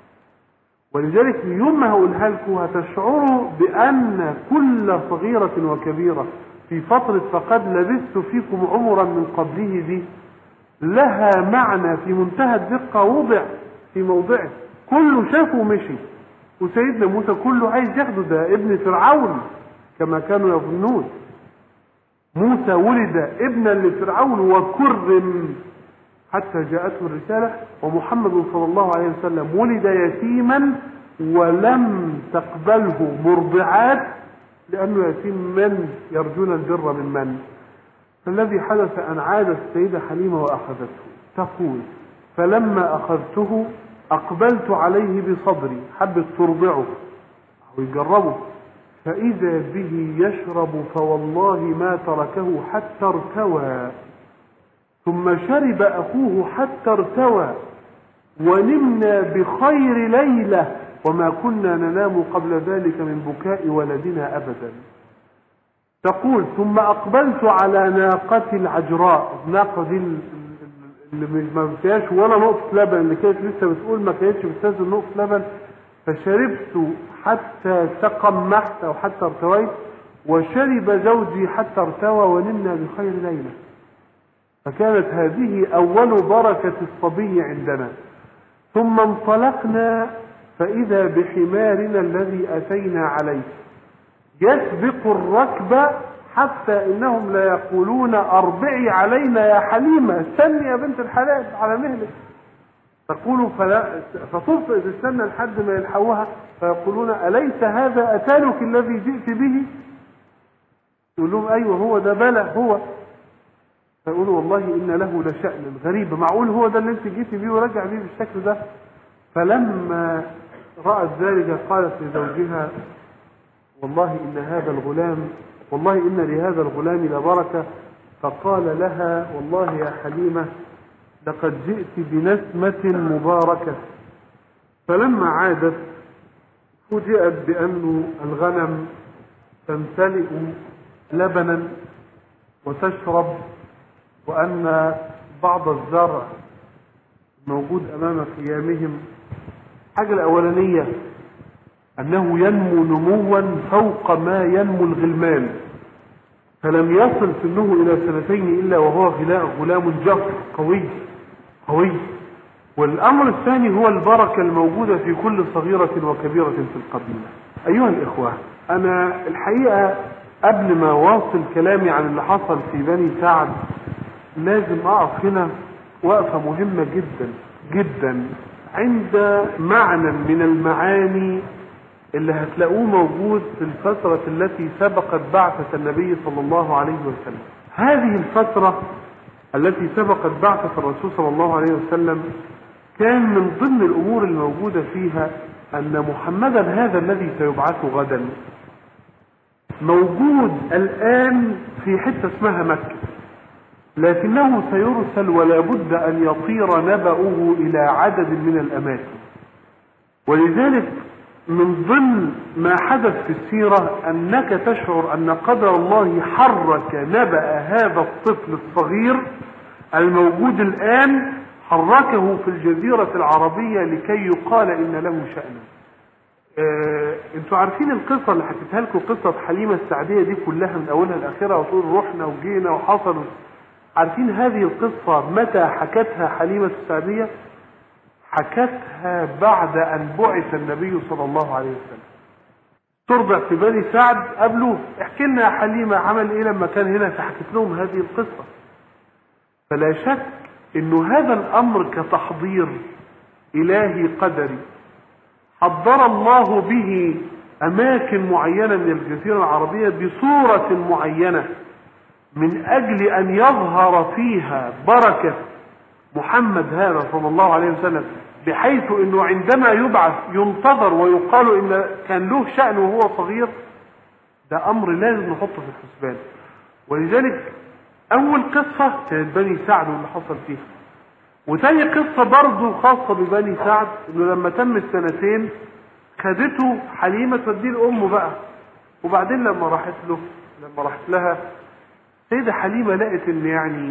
Speaker 1: ولذلك يوم ما هقولها لكم هتشعروا بأن كل صغيرة وكبيرة في فترة فقد لبثت فيكم عمرا من قبله دي لها معنى في منتهى الدقة وضع في موضعه. كله شافه ومشي، وسيدنا موسى كله عايز ياخده، ده ابن فرعون كما كانوا يظنون. موسى ولد ابنا لفرعون وكرم حتى جاءته الرسالة، ومحمد صلى الله عليه وسلم ولد يتيما ولم تقبله مرضعات لأنه يتيم من يرجون البر من من. فالذي حدث أن عادت السيدة حليمة وأخذته، تقول فلما أخذته أقبلت عليه بصدري، حبت ترضعه أو يجربه، فإذا به يشرب فوالله ما تركه حتى ارتوى، ثم شرب أخوه حتى ارتوى، ونمنا بخير ليلة وما كنا ننام قبل ذلك من بكاء ولدنا أبدا. تقول ثم أقبلت على ناقة العجراء، الناقة دي اللي ما فيهاش ولا نقطة لبن، اللي كانت لسه بتقول ما كانتش بتنزل نقطة لبن، فشربت حتى تقمحت أو حتى ارتويت، وشرب زوجي حتى ارتوى، ونمنا بخير ليلة. فكانت هذه أول بركة الصبي عندنا. ثم انطلقنا فإذا بحمارنا الذي أتينا عليه يسبق الركب، حتى إنهم لا يقولون أربعي علينا يا حليمة، استني يا بنت الحلال على مهلك. تقول فلا فتبطئ تستنى لحد ما يلحقوها، فيقولون أليس هذا أتانك الذي جئت به؟ يقول لهم أيوه هو ده، بلى هو. فيقولوا والله إن له لشأن غريب، معقول هو ده اللي انت جيت بيه ورجع بيه بالشكل ده؟ فلما رأت ذلك قالت لزوجها والله إن هذا الغلام والله إن لهذا الغلام لبركة. فقال لها والله يا حليمة لقد جئت بنسمة مباركة. فلما عادت فوجئت بأن الغنم تمتلئ لبنا وتشرب، وأن بعض الزرع موجود أمام خيامهم. الحاجة الأولانية أنه ينمو نموا فوق ما ينمو الغلمان، فلم يصل سنه إلى سنتين إلا وهو غلام جفر قوي قوي. والأمر الثاني هو البركة الموجودة في كل صغيرة وكبيرة في القبيلة. أيها الإخوة، أنا الحقيقة قبل ما واصل كلامي عن اللي حصل في بني سعد لازم أقف هنا وقفة مهمة جدا جدا عند معنى من المعاني اللي هتلاقوه موجود في الفترة التي سبقت بعثة النبي صلى الله عليه وسلم. هذه الفترة التي سبقت بعثة الرسول صلى الله عليه وسلم كان من ضمن الأمور الموجودة فيها أن محمدا هذا الذي سيبعث غدا موجود الآن في حتة اسمها مكة، لكنه سيرسل ولا بد أن يطير نبأه إلى عدد من الأماكن. ولذلك من ضمن ما حدث في السيرة أنك تشعر أن قدر الله حرك نبأ هذا الطفل الصغير الموجود الآن، حركه في الجزيرة العربية لكي يقال إن له شأنا. آه، انتوا عارفين القصة اللي حكيتها لكم، قصة حليمة السعدية دي كلها من أولها لآخرها، وتقول رحنا وجينا وحصل. عارفين هذه القصة متى حكتها حليمة السعدية؟ حكتها بعد أن بعث النبي صلى الله عليه وسلم. ترضع في بني سعد قبله، احكي لنا يا حليمة عمل ايه لما كان هنا، فحكت لهم هذه القصة. فلا شك انه هذا الامر كتحضير الهي قدري حضر الله به اماكن معينة من الجزيرة العربية بصورة معينة من اجل ان يظهر فيها بركة محمد هذا صلى الله عليه وسلم بحيث انه عندما يبعث ينتظر ويقال ان كان له شأن وهو صغير، ده امر لازم نحطه في الحسبان. ولذلك اول قصة كانت بني سعد واللي حصل فيها، وتاني قصة برضه خاصة ببني سعد، انه لما تم السنتين خدته حليمة توديه لأمه بقى. وبعدين لما راحت له لما راحت لها سيدة حليمة لقت ان يعني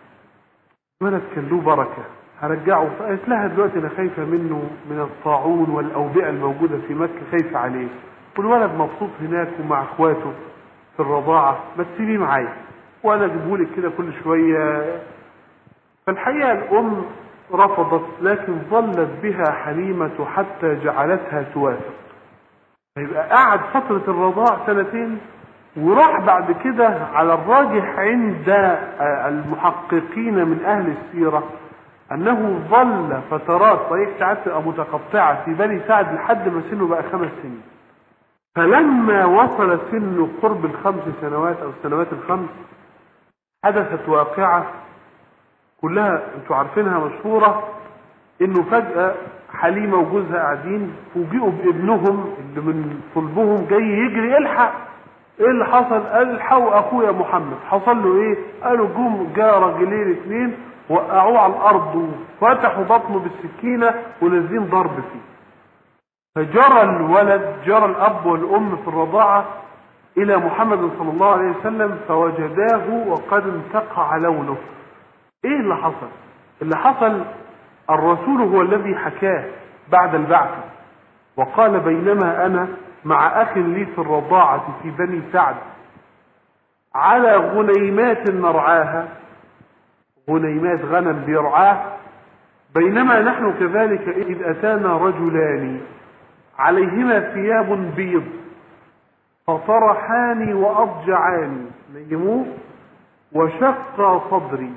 Speaker 1: ولد كان له بركة هرجعه، فقالت لها دلوقتي انا خايفة منه من الطاعون والأوبئة الموجودة في مكة، خايفة عليه، والولد مبسوط هناك ومع اخواته في الرضاعة، ما تسيبيه معايا وانا اجيبهولك كده كل شوية. فالحقيقة الام رفضت، لكن ظلت بها حليمة حتى جعلتها توافق. يبقى قعد فترة الرضاع سنتين، وراح بعد كده على الراجح عند المحققين من اهل السيرة انه ظل فترات صحيح ساعات تبقى متقطعة في بني سعد لحد ما سنه بقى خمس سنين. فلما وصل سنه قرب الخمس سنوات او السنوات الخمس حدثت واقعة كلها انتوا عارفينها مشهورة، انه فجأة حليمة وجوزها قاعدين فوجئوا بابنهم اللي من صلبهم جاي يجري، الحق ايه اللي حصل؟ قال الحقوا اخويا محمد. حصل له ايه؟ قالوا جم جاء راجلين اثنين وقعوه على الارض وفتحوا بطنه بالسكينة ونازلين ضرب فيه. فجرى الولد جرى الاب والام في الرضاعة الى محمد صلى الله عليه وسلم فوجداه وقد انتقع لونه. ايه اللي حصل؟ اللي حصل الرسول هو الذي حكاه بعد البعث، وقال بينما انا مع اخ لي في الرضاعة في بني سعد على غنيمات نرعاها، غنيمات غنم بيرعاه، بينما نحن كذلك اذ اتانا رجلان عليهما ثياب بيض فطرحاني واضجعاني نيموه وشق صدري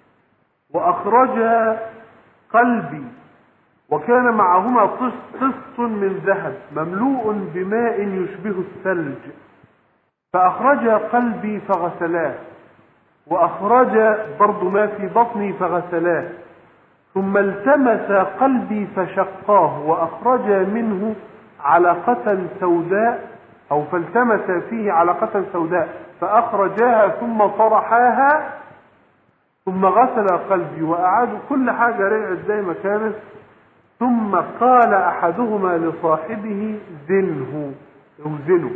Speaker 1: واخرجا قلبي، وكان معهما طست من ذهب مملوء بماء يشبه الثلج، فاخرجا قلبي فغسلاه، واخرجا برضو ما في بطني فغسلاه، ثم التمس قلبي فشقاه واخرجا منه علقة سوداء او فالتمس فيه علقة سوداء فاخرجاها ثم طرحاها ثم غسل قلبي واعادوا كل حاجة رجعت زي ما كانت. ثم قال احدهما لصاحبه زنه اوزنه،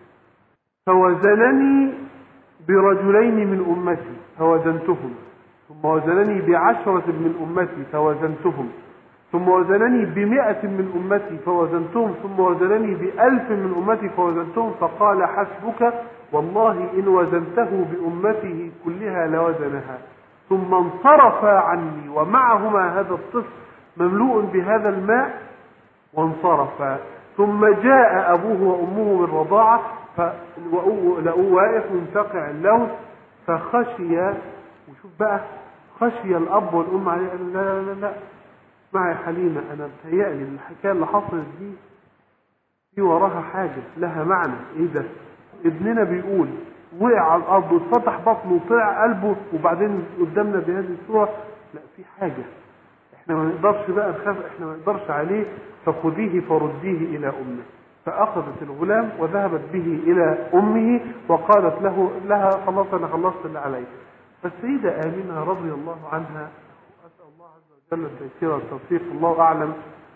Speaker 1: فوزنني برجلين من امتي فوزنتهم، ثم وزنني بعشرة من امتي فوزنتهم، ثم وزنني بمئة من امتي فوزنتهم، ثم وزنني بألف من امتي فوزنتهم، فقال حسبك والله ان وزنته بامته كلها لوزنها. ثم انصرفا عني ومعهما هذا الطفل مملوء بهذا الماء وانصرفا. ثم جاء ابوه وامه بالرضاعة لقوه واقف منتقع اللون، فخشي، وشوف بقى خشي الاب والام عليه، قالوا لا لا لا اسمعي يا حليمة، انا بتهيألي الحكاية اللي حصلت دي في وراها حاجة لها معنى. ايه ده؟ ابننا بيقول وقع على الارض واتفتح بطنه وطلع قلبه وبعدين قدامنا بهذه الصورة، لا في حاجة احنا ما نقدرش بقى نخاف، احنا ما نقدرش عليه، فخذيه فرديه الى امه. فاخذت الغلام وذهبت به الى امه وقالت له لها خلاص انا خلصت اللي علي. فالسيدة آمنة رضي الله عنها، واسأل الله عز وجل التيسير والتوفيق، الله اعلم،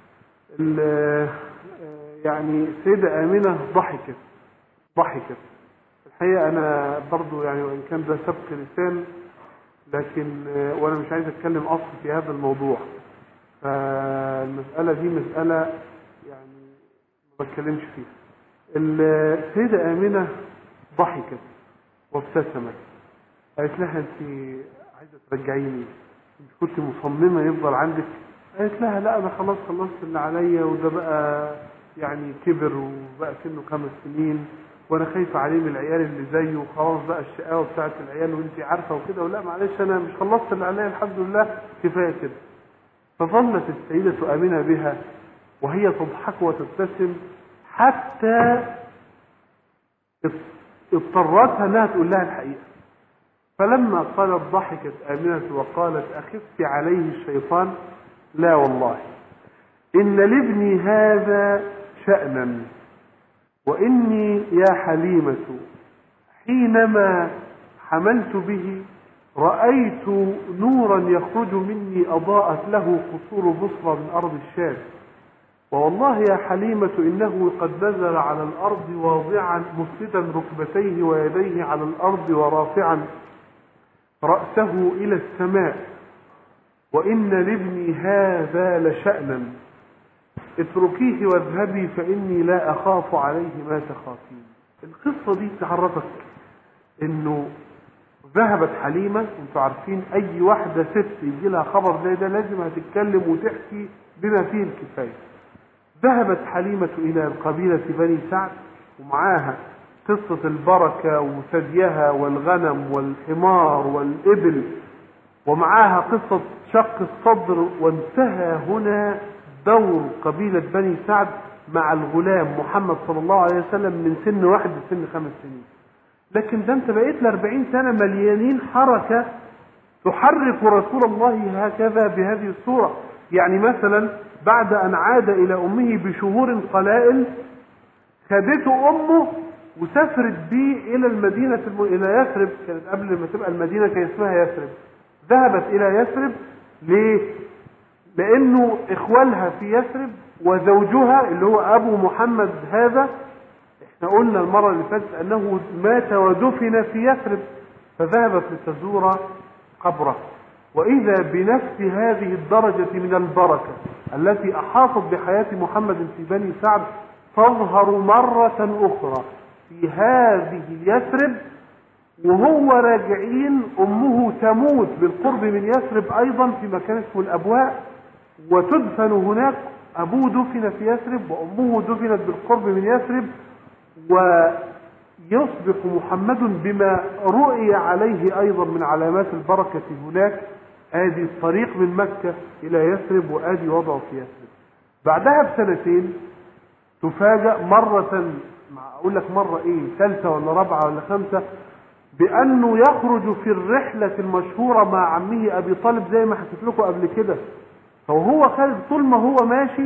Speaker 1: يعني السيدة آمنة ضحكت ضحكت الحقيقة. انا برضو يعني وان كان ده سبق لسان، لكن وانا مش عايز اتكلم اصلا في هذا الموضوع، فالمسألة دي مسألة يعني ما بتكلمش فيها. السيدة آمنة ضحكت وابتسمت، قالت لها انت عايزة ترجعيني؟ انت كنت مصممة يفضل عندك؟ قالت لها لا انا خلاص خلصت اللي عليا، وده بقى يعني كبر وبقى سنه خمس سنين وانا خايفة عليه من العيال اللي زيه، وخلاص بقى الشقاوة بتاعت العيال وانت عارفة وكده، ولا معلش انا مش خلصت اللي عليا الحمد لله كفاية كده. فظلت السيدة آمنة بها وهي تضحك وتبتسم حتى اضطرتها انها تقول لها الحقيقة. فلما قالت ضحكت آمنة وقالت أخفت عليه الشيطان؟ لا والله، إن لابني هذا شأنا، وإني يا حليمة حينما حملت به رأيت نورا يخرج مني أضاءت له قصور بصرى من أرض الشام، والله يا حليمة إنه قد نزل على الأرض واضعا مسندا ركبتيه ويديه على الأرض ورافعا رأسه إلى السماء، وإن لابني هذا لشأنا، اتركيه واذهبي فإني لا أخاف عليه ما تخافين. القصة دي تعرفك إنه ذهبت حليمة، انتوا عارفين أي واحدة ست يجي لها خبر زي ده لازم هتتكلم وتحكي بما فيه الكفاية. ذهبت حليمة إلى قبيلة بني سعد ومعاها قصة البركة وثديها والغنم والحمار والإبل، ومعاها قصة شق الصدر، وانتهى هنا دور قبيلة بني سعد مع الغلام محمد صلى الله عليه وسلم من سن واحد لسن خمس سنين. لكن ده انت بقيت لأربعين سنة مليانين حركة تحرك رسول الله هكذا بهذه الصورة. يعني مثلا بعد أن عاد إلى أمه بشهور قلائل خدته أمه وسافرت بيه إلى المدينة الم... إلى يثرب. كانت قبل ما تبقى المدينة كان اسمها يثرب. ذهبت إلى يثرب ليه؟ لأنه إخوالها في يثرب وزوجها اللي هو أبو محمد هذا، احنا قلنا المرة اللي فاتت أنه مات ودفن في يثرب، فذهبت لتزور قبره، وإذا بنفس هذه الدرجة من البركة التي أحاطت بحياة محمد في بني سعد تظهر مرة أخرى في هذه يثرب. وهو راجعين أمه تموت بالقرب من يثرب أيضا في مكان اسمه الأبواء، وتدفن هناك. أبوه دفن في يثرب وأمه دفنت بالقرب من يثرب، ويسبق محمد بما رؤي عليه أيضا من علامات البركة هناك. آدي الطريق من مكة إلى يثرب، وآدي وضعه في يثرب. بعدها بسنتين تفاجأ مرة، مع أقول لك مرة إيه، ثالثة ولا رابعة ولا خمسة، بأنه يخرج في الرحلة المشهورة مع عمه أبي طالب زي ما حكيت لكم قبل كده. فهو خارج طول ما هو ماشي،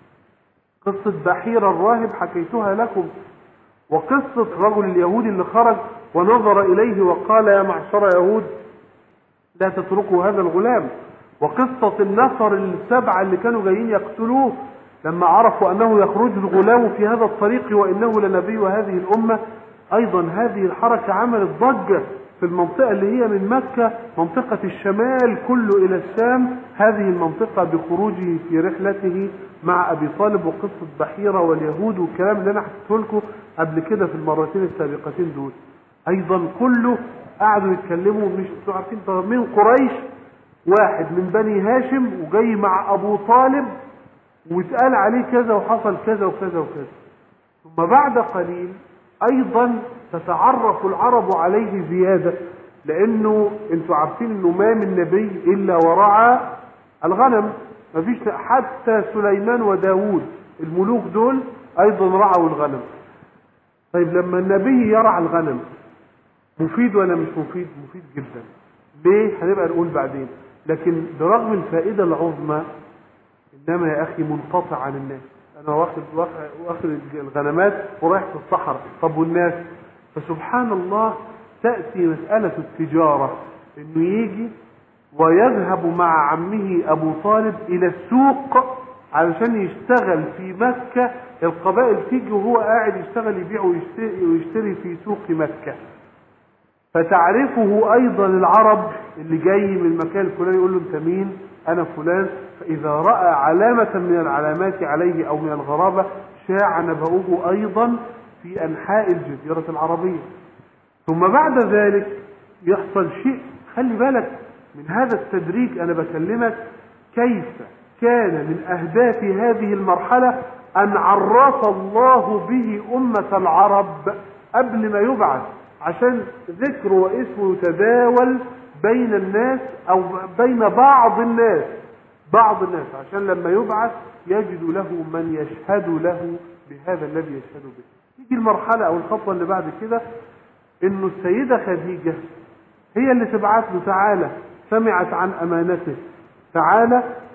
Speaker 1: قصة بحيرة الراهب حكيتها لكم، وقصة رجل اليهودي اللي خرج ونظر إليه وقال يا معشر يهود لا تتركوا هذا الغلام، وقصة النفر السبعة اللي كانوا جايين يقتلوه لما عرفوا أنه يخرج الغلام في هذا الطريق وإنه لنبي هذه الأمة. أيضا هذه الحركة عملت ضجة في المنطقة اللي هي من مكة، منطقة الشمال كله إلى الشام، هذه المنطقة بخروجه في رحلته مع أبي طالب، وقصة بحيرة واليهود والكلام اللي أنا حكيته لكم قبل كده في المرتين السابقتين دول. أيضا كله قعدوا يتكلموا، مش انتوا عارفين من قريش واحد من بني هاشم وجاي مع أبو طالب واتقال عليه كذا وحصل كذا وكذا وكذا. ثم بعد قليل أيضا تتعرف العرب عليه زيادة، لأنه انتوا عارفين أنه ما من نبي إلا ورعى الغنم، ما فيش حتى سليمان وداود الملوك دول أيضا رعوا الغنم. طيب لما النبي يرعى الغنم مفيد ولا مش مفيد؟ مفيد جدا. ليه؟ هنبقى نقول بعدين. لكن برغم الفائدة العظمى إنما يا أخي منقطع عن الناس. أنا واخد واخد الغنمات ورايح في الصحراء، طب والناس؟ فسبحان الله تأتي مسألة التجارة، إنه يجي ويذهب مع عمه أبو طالب إلى السوق علشان يشتغل في مكة. القبائل تيجي وهو قاعد يشتغل يبيع ويشتري, ويشتري في سوق مكة، فتعرفه أيضا العرب اللي جاي من المكان الفلاني يقول له أنت مين؟ أنا فلان. فإذا رأى علامة من العلامات عليه أو من الغرابة شاع نبأه أيضا في أنحاء الجزيرة العربية. ثم بعد ذلك يحصل شيء، خلي بالك من هذا التدريج. أنا بكلمك كيف كان من أهداف هذه المرحلة أن عرف الله به أمة العرب قبل ما يبعث، عشان ذكره واسمه يتداول بين الناس أو بين بعض الناس بعض الناس عشان لما يبعث يجد له من يشهد له بهذا الذي يشهد به. تيجي المرحلة أو الخطوة اللي بعد كده إنه السيدة خديجة هي اللي تبعث له، تعالى، سمعت عن أمانته، تعالى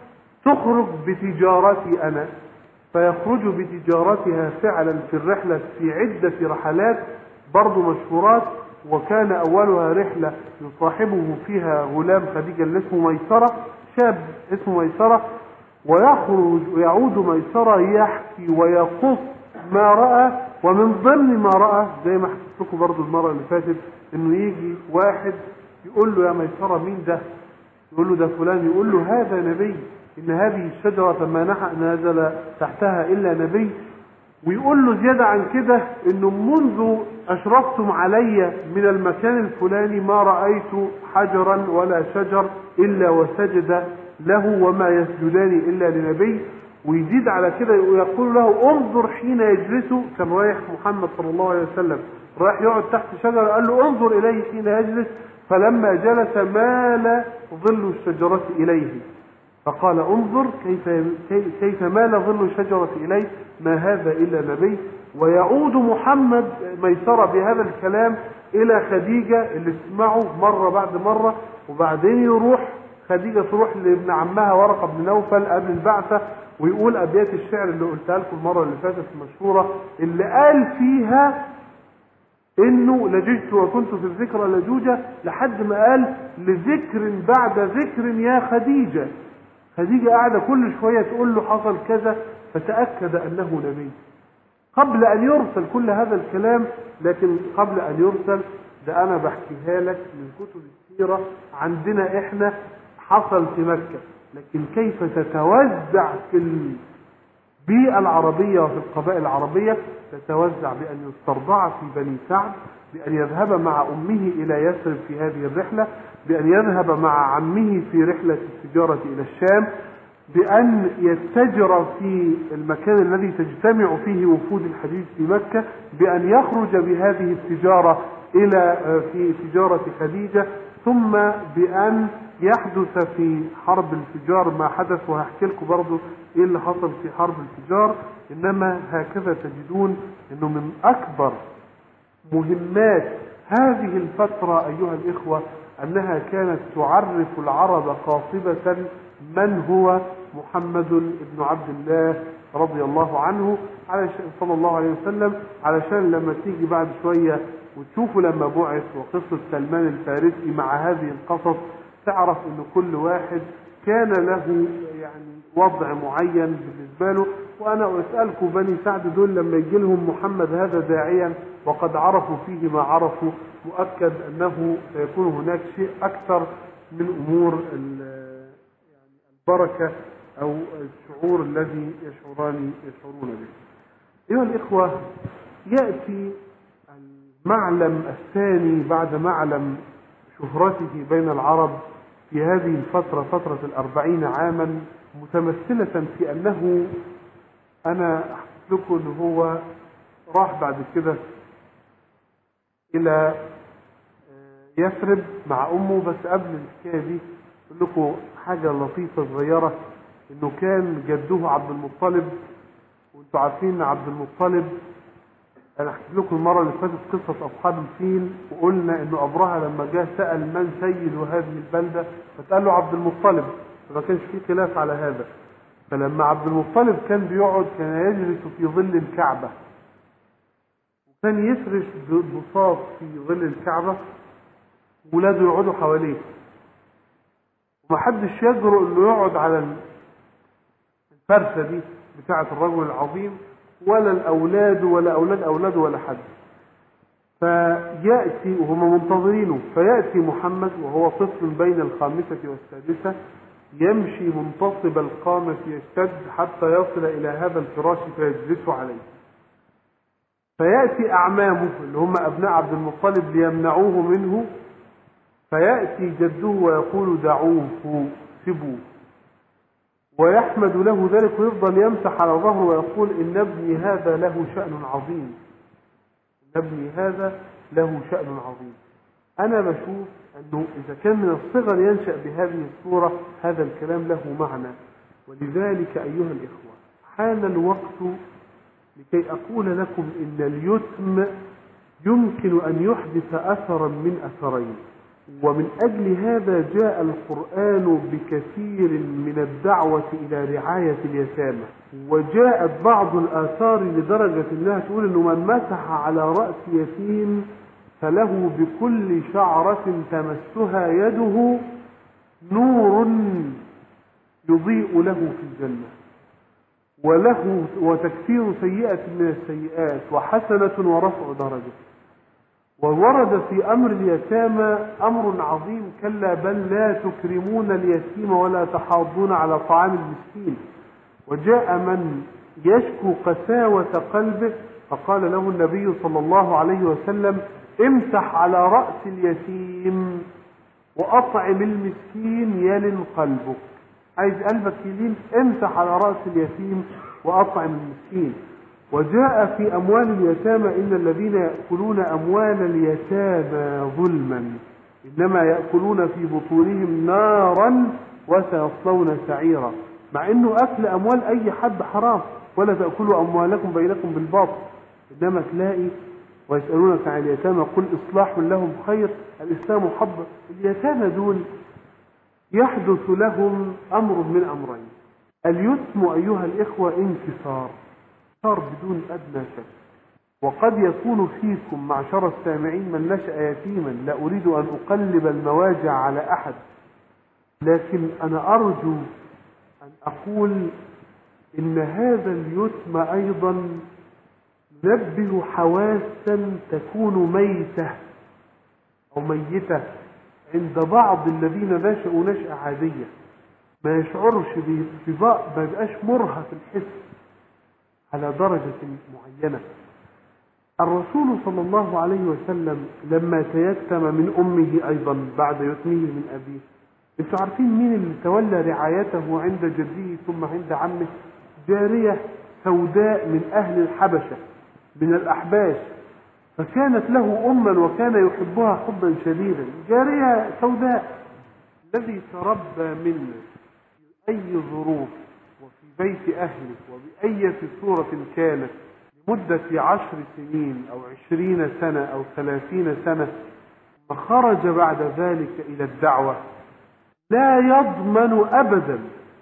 Speaker 1: تخرج بتجارتي أنا، فيخرج بتجارتها فعلا في الرحلة في عدة رحلات برضو مشهورات. وكان أولها رحلة يصاحبه فيها غلام خديجة اللي اسمه ميسرة، شاب اسمه ميسرة، ويخرج ويعود ميسرة يحكي ويقص ما رأى. ومن ضمن ما رأى زي ما حكيت لكم برضو المرة اللي فاتت انه يجي واحد يقول له يا ميسرة مين ده؟ يقول له ده فلان. يقول له هذا نبي، ان هذه الشجرة ما نزل تحتها الا نبي. ويقول له زيادة عن كده انه منذ اشرفتم علي من المكان الفلاني ما رأيت حجرا ولا شجر الا وسجد له وما يسجدان الا لنبي. ويزيد على كده ويقول له انظر حين يجلس. كان رايح محمد صلى الله عليه وسلم رايح يقعد تحت شجرة، قال له انظر اليه حين يجلس، فلما جلس مال ظل الشجرة اليه، فقال انظر كيف كيف مال ظل الشجرة اليه، ما هذا الا نبي. ويعود محمد ميسرة بهذا الكلام الى خديجة اللي تسمعه مرة بعد مرة. وبعدين يروح خديجة تروح لابن عمها ورقة بن نوفل قبل البعثة ويقول ابيات الشعر اللي قلتها لكم المرة اللي فاتت المشهورة، اللي قال فيها انه لججت وكنت في الذكرى لجوجة، لحد ما قال لذكر بعد ذكر يا خديجة. خديجة قاعدة كل شوية تقول له حصل كذا، فتأكد انه نبي قبل ان يرسل كل هذا الكلام. لكن قبل ان يرسل ده انا بحكيها لك من كتب السيرة عندنا احنا حصل في مكة، لكن كيف تتوزع في البيئة العربية وفي القبائل العربية. تتوزع بأن يسترضع في بني سعد، بأن يذهب مع أمه إلى يثرب في هذه الرحلة، بأن يذهب مع عمه في رحلة التجارة إلى الشام، بأن يتجر في المكان الذي تجتمع فيه وفود الحديث في مكة، بأن يخرج بهذه التجارة إلى في تجارة خديجة، ثم بأن يحدث في حرب الفجار ما حدث. وهحكي لكم برضو ايه اللي حصل في حرب الفجار. انما هكذا تجدون انه من اكبر مهمات هذه الفترة ايها الاخوة انها كانت تعرف العرب قاطبة من هو محمد بن عبد الله رضي الله عنه علشان صلى الله عليه وسلم، علشان لما تيجي بعد شوية وتشوفوا لما بعث وقصة سلمان الفارسي مع هذه القصص، تعرف ان كل واحد كان له يعني وضع معين بالنسبة له. وانا اسألكم بني سعد دول لما يجي لهم محمد هذا داعيا وقد عرفوا فيه ما عرفوا، مؤكد انه سيكون هناك شيء اكثر من امور يعني البركة او الشعور الذي يشعران يشعرون به. ايها الاخوة، يأتي المعلم الثاني بعد معلم شهرته بين العرب في هذه الفترة، فترة الأربعين عاما، متمثلة في أنه أنا أحكي لكم أنه هو راح بعد كده إلى يثرب مع أمه. بس قبل الحكاية دي أقول لكم حاجة لطيفة صغيرة، أنه كان جده عبد المطلب، وأنتم عارفين عبد المطلب أنا حكيت لكم المرة اللي فاتت قصة أصحاب الفيل، وقلنا إنه أبرهة لما جاء سأل من سيد هذه البلدة فتقال له عبد المطلب، فما كانش فيه خلاف على هذا. فلما عبد المطلب كان بيقعد كان يجلس في ظل الكعبة، وكان يفرش بساط في ظل الكعبة وولاده يقعدوا حواليه، ومحدش يجرؤ إنه يقعد على الفرشة دي بتاعة الرجل العظيم، ولا الأولاد ولا أولاد أولاده ولا حد. فيأتي وهم منتظرينه، فيأتي محمد وهو طفل بين الخامسة والسادسة، يمشي منتصب القامة يشتد حتى يصل إلى هذا الفراش فيجلس عليه. فيأتي أعمامه اللي هم أبناء عبد المطلب ليمنعوه منه، فيأتي جده ويقول دعوه سبوه، ويحمد له ذلك ويفضل يمسح على ظهره ويقول إن ابني هذا له شأن عظيم، إن ابني هذا له شأن عظيم. أنا بشوف أنه إذا كان من الصغر ينشأ بهذه الصورة هذا الكلام له معنى. ولذلك أيها الإخوة حان الوقت لكي أقول لكم إن اليتم يمكن أن يحدث أثرا من أثرين. ومن أجل هذا جاء القرآن بكثير من الدعوة إلى رعاية اليتامى. وجاءت بعض الآثار لدرجة أنها تقول أنه من مسح على رأس يتيم فله بكل شعرة تمسها يده نور يضيء له في الجنة، وله وتكفير سيئة من السيئات، وحسنة ورفع درجة. وورد في أمر اليتامى أمر عظيم: كلا بل لا تكرمون اليتيم ولا تحاضون على طعام المسكين. وجاء من يشكو قساوة قلبه فقال له النبي صلى الله عليه وسلم: امسح على رأس اليتيم وأطعم المسكين يلن قلبك. عايز قلبك يلين، امسح على رأس اليتيم وأطعم المسكين. وجاء في أموال اليتامى: إن الذين يأكلون أموال اليتامى ظلما إنما يأكلون في بطونهم نارا وسيصلون سعيرا. مع إنه أكل أموال أي حد حرام، ولا تأكلوا أموالكم بينكم بالباطل. إنما تلاقي ويسألونك عن اليتامى قل إصلاح لهم خير. الإسلام حب اليتامى دول يحدث لهم أمر من أمرين: اليتم أيها الإخوة انكسار صار بدون أدنى شك. وقد يكون فيكم معشر السامعين من نشأ يتيما، لا أريد أن أقلب المواجع على أحد، لكن أنا أرجو أن أقول إن هذا اليتم أيضا نبه حواسا تكون ميتة أو ميتة عند بعض الذين نشأوا نشأة عادية، ما يشعرش ببقى، ما يبقاش مرهف الحس على درجة معينة. الرسول صلى الله عليه وسلم لما تيتم من أمه أيضا بعد يتمه من أبيه، انتوا عارفين مين اللي تولى رعايته عند جده ثم عند عمه؟ جارية سوداء من أهل الحبشة من الأحباش، فكانت له أما وكان يحبها حبا شديدا. جارية سوداء الذي تربى منه في أي ظروف وفي بيت أهله وبأية صورة كانت لمدة عشر سنين أو عشرين سنة أو ثلاثين سنة، فخرج بعد ذلك إلى الدعوة، لا يضمن أبدا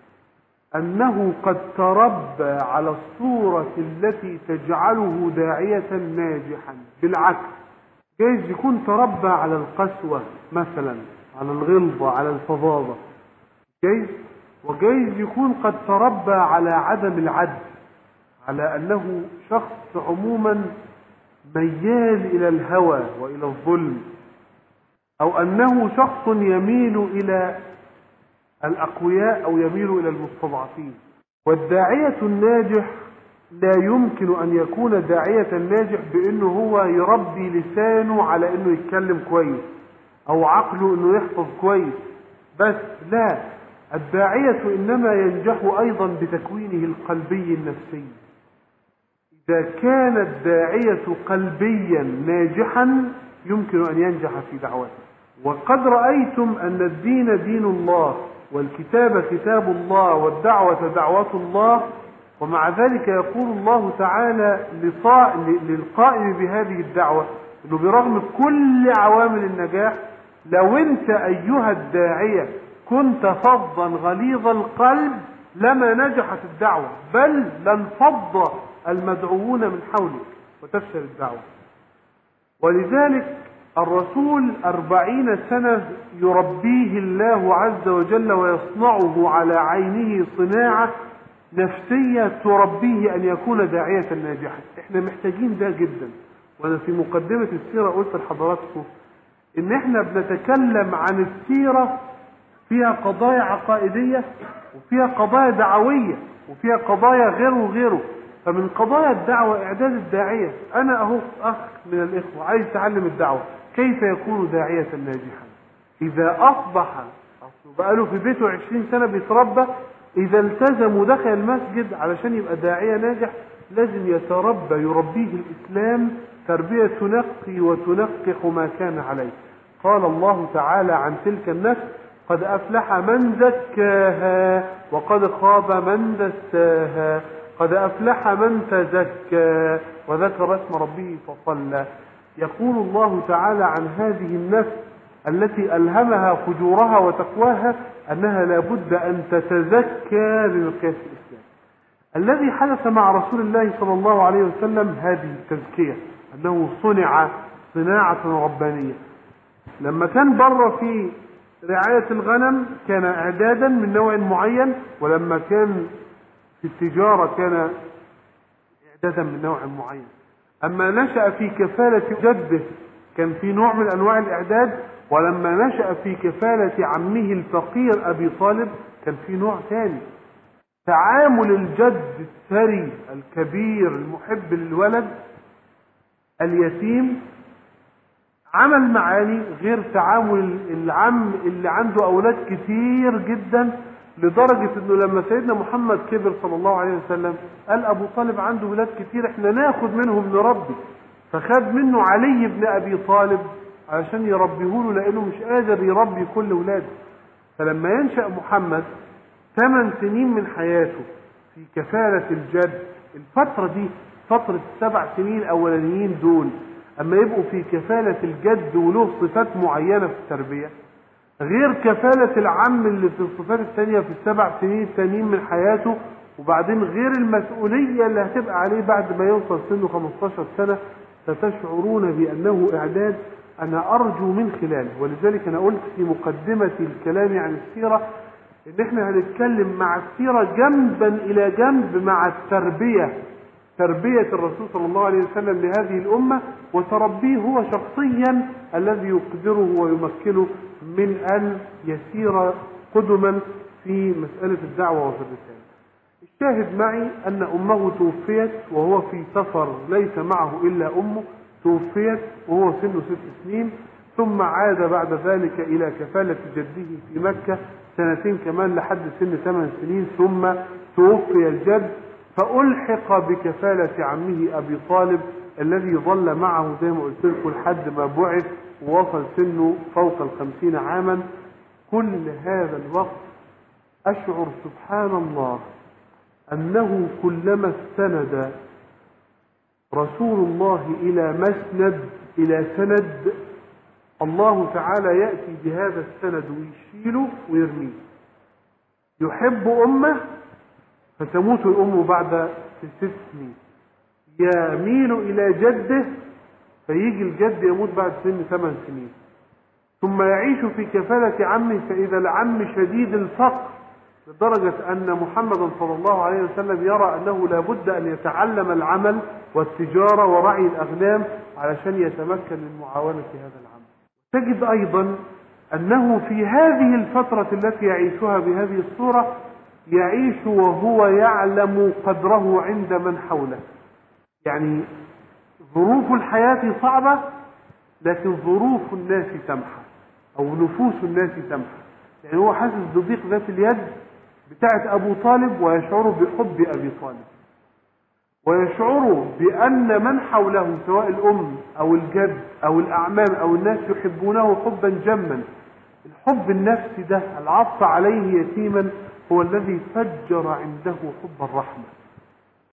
Speaker 1: أنه قد تربى على الصورة التي تجعله داعية ناجحا. بالعكس، جايز يكون تربى على القسوة مثلا، على الغلظة، على الفظاظة، جايز، وجايز يكون قد تربى على عدم العدل، على أنه شخص عموما ميال إلى الهوى وإلى الظلم، أو أنه شخص يميل إلى الأقوياء أو يميل إلى المستضعفين. والداعية الناجح لا يمكن أن يكون داعية ناجح بأنه هو يربي لسانه على أنه يتكلم كويس أو عقله أنه يحفظ كويس بس، لا، الداعية إنما ينجح أيضا بتكوينه القلبي النفسي. إذا كان الداعية قلبيا ناجحا يمكن أن ينجح في دعوته. وقد رأيتم أن الدين دين الله، والكتاب كتاب الله، والدعوة دعوة الله، ومع ذلك يقول الله تعالى للقائم بهذه الدعوة أنه برغم كل عوامل النجاح، لو أنت أيها الداعية كنت فظا غليظ القلب لما نجحت الدعوة، بل لانفض المدعوون من حولك وتفشل الدعوة. ولذلك الرسول أربعين سنة يربيه الله عز وجل ويصنعه على عينه صناعة نفسية تربيه أن يكون داعية ناجحا. احنا محتاجين ده جدا. وانا في مقدمة السيرة قلت لحضراتكم ان احنا بنتكلم عن السيرة فيها قضايا عقائدية وفيها قضايا دعوية وفيها قضايا غيره وغيره. فمن قضايا الدعوة إعداد الداعية. أنا أهو أخ من الإخوة عايز تعلم الدعوة، كيف يكون داعية ناجحا؟ إذا أصبح بقاله في بيته عشرين سنة بيتربى، إذا التزم ودخل المسجد علشان يبقى داعية ناجح لازم يتربى، يربيه الإسلام تربية تنقي وتنقح ما كان عليه. قال الله تعالى عن تلك النفس: قد أفلح من زكاها وقد خاب من دساها، قد أفلح من تزكى وذكر اسم ربه فصلى. يقول الله تعالى عن هذه النفس: التي ألهمها فجورها وتقواها أنها لابد أن تتزكى بمقياس الإسلام. الذي حدث مع رسول الله صلى الله عليه وسلم هذه التزكية، أنه صنع صناعة ربانية. لما كان بره في رعاية الغنم كان إعدادا من نوع معين، ولما كان في التجارة كان إعدادا من نوع معين. أما نشأ في كفالة جده كان في نوع من أنواع الإعداد، ولما نشأ في كفالة عمه الفقير أبي طالب كان في نوع ثاني. تعامل الجد الثري الكبير المحب للولد اليتيم عمل معاني غير تعامل العم اللي عنده أولاد كتير جدا، لدرجة انه لما سيدنا محمد كبر صلى الله عليه وسلم قال ابو طالب عنده ولاد كتير احنا ناخد منهم نربي، فخد منه علي بن ابي طالب علشان يربيه له لانه مش قادر يربي كل ولاده. فلما ينشأ محمد ثمان سنين من حياته في كفالة الجد، الفترة دي فترة السبع سنين الاولانيين دول اما يبقوا في كفالة الجد وله صفات معينة في التربية، غير كفالة العم اللي في الصفات الثانية في السبع سنين الثانيين من حياته، وبعدين غير المسؤولية اللي هتبقى عليه بعد ما يوصل سنه خمستاشر سنة. ستشعرون بأنه إعداد أنا أرجو من خلاله. ولذلك أنا قلت في مقدمة الكلام عن السيرة إن إحنا هنتكلم مع السيرة جنبا إلى جنب مع التربية، تربية الرسول صلى الله عليه وسلم لهذه الأمة وتربيه هو شخصيا الذي يقدره ويمكنه من أن يسير قدما في مسألة الدعوة وفي الرسالة. الشاهد معي أن أمه توفيت وهو في سفر ليس معه إلا أمه، توفيت وهو سنه ست سنين، ثم عاد بعد ذلك إلى كفالة جده في مكة سنتين كمان لحد سن ثمان سنين، ثم توفي الجد فألحق بكفالة عمه أبي طالب الذي ظل معه زي ما قلت لكم لحد ما بعث ووصل سنه فوق الخمسين عاما. كل هذا الوقت أشعر سبحان الله أنه كلما استند رسول الله إلى مسند إلى سند الله تعالى يأتي بهذا السند ويشيله ويرميه. يحب أمه فتموت الأم بعد ست سنين، يميل إلى جده فيجي الجد يموت بعد سن ثمان سنين، ثم يعيش في كفالة عمه فإذا العم شديد الفقر لدرجة أن محمد صلى الله عليه وسلم يرى أنه لابد أن يتعلم العمل والتجارة ورعي الأغنام علشان يتمكن من معاونة هذا العمل. تجد أيضا أنه في هذه الفترة التي يعيشها بهذه الصورة يعيش وهو يعلم قدره عند من حوله. يعني ظروف الحياة صعبة لكن ظروف الناس تمحى أو نفوس الناس تمحى. يعني هو حاسس بضيق ذات اليد بتاعت أبو طالب ويشعر بحب أبي طالب، ويشعر بأن من حوله سواء الأم أو الجد أو الأعمام أو الناس يحبونه حبا جما. الحب النفسي ده العطف عليه يتيما هو الذي فجر عنده حب الرحمة.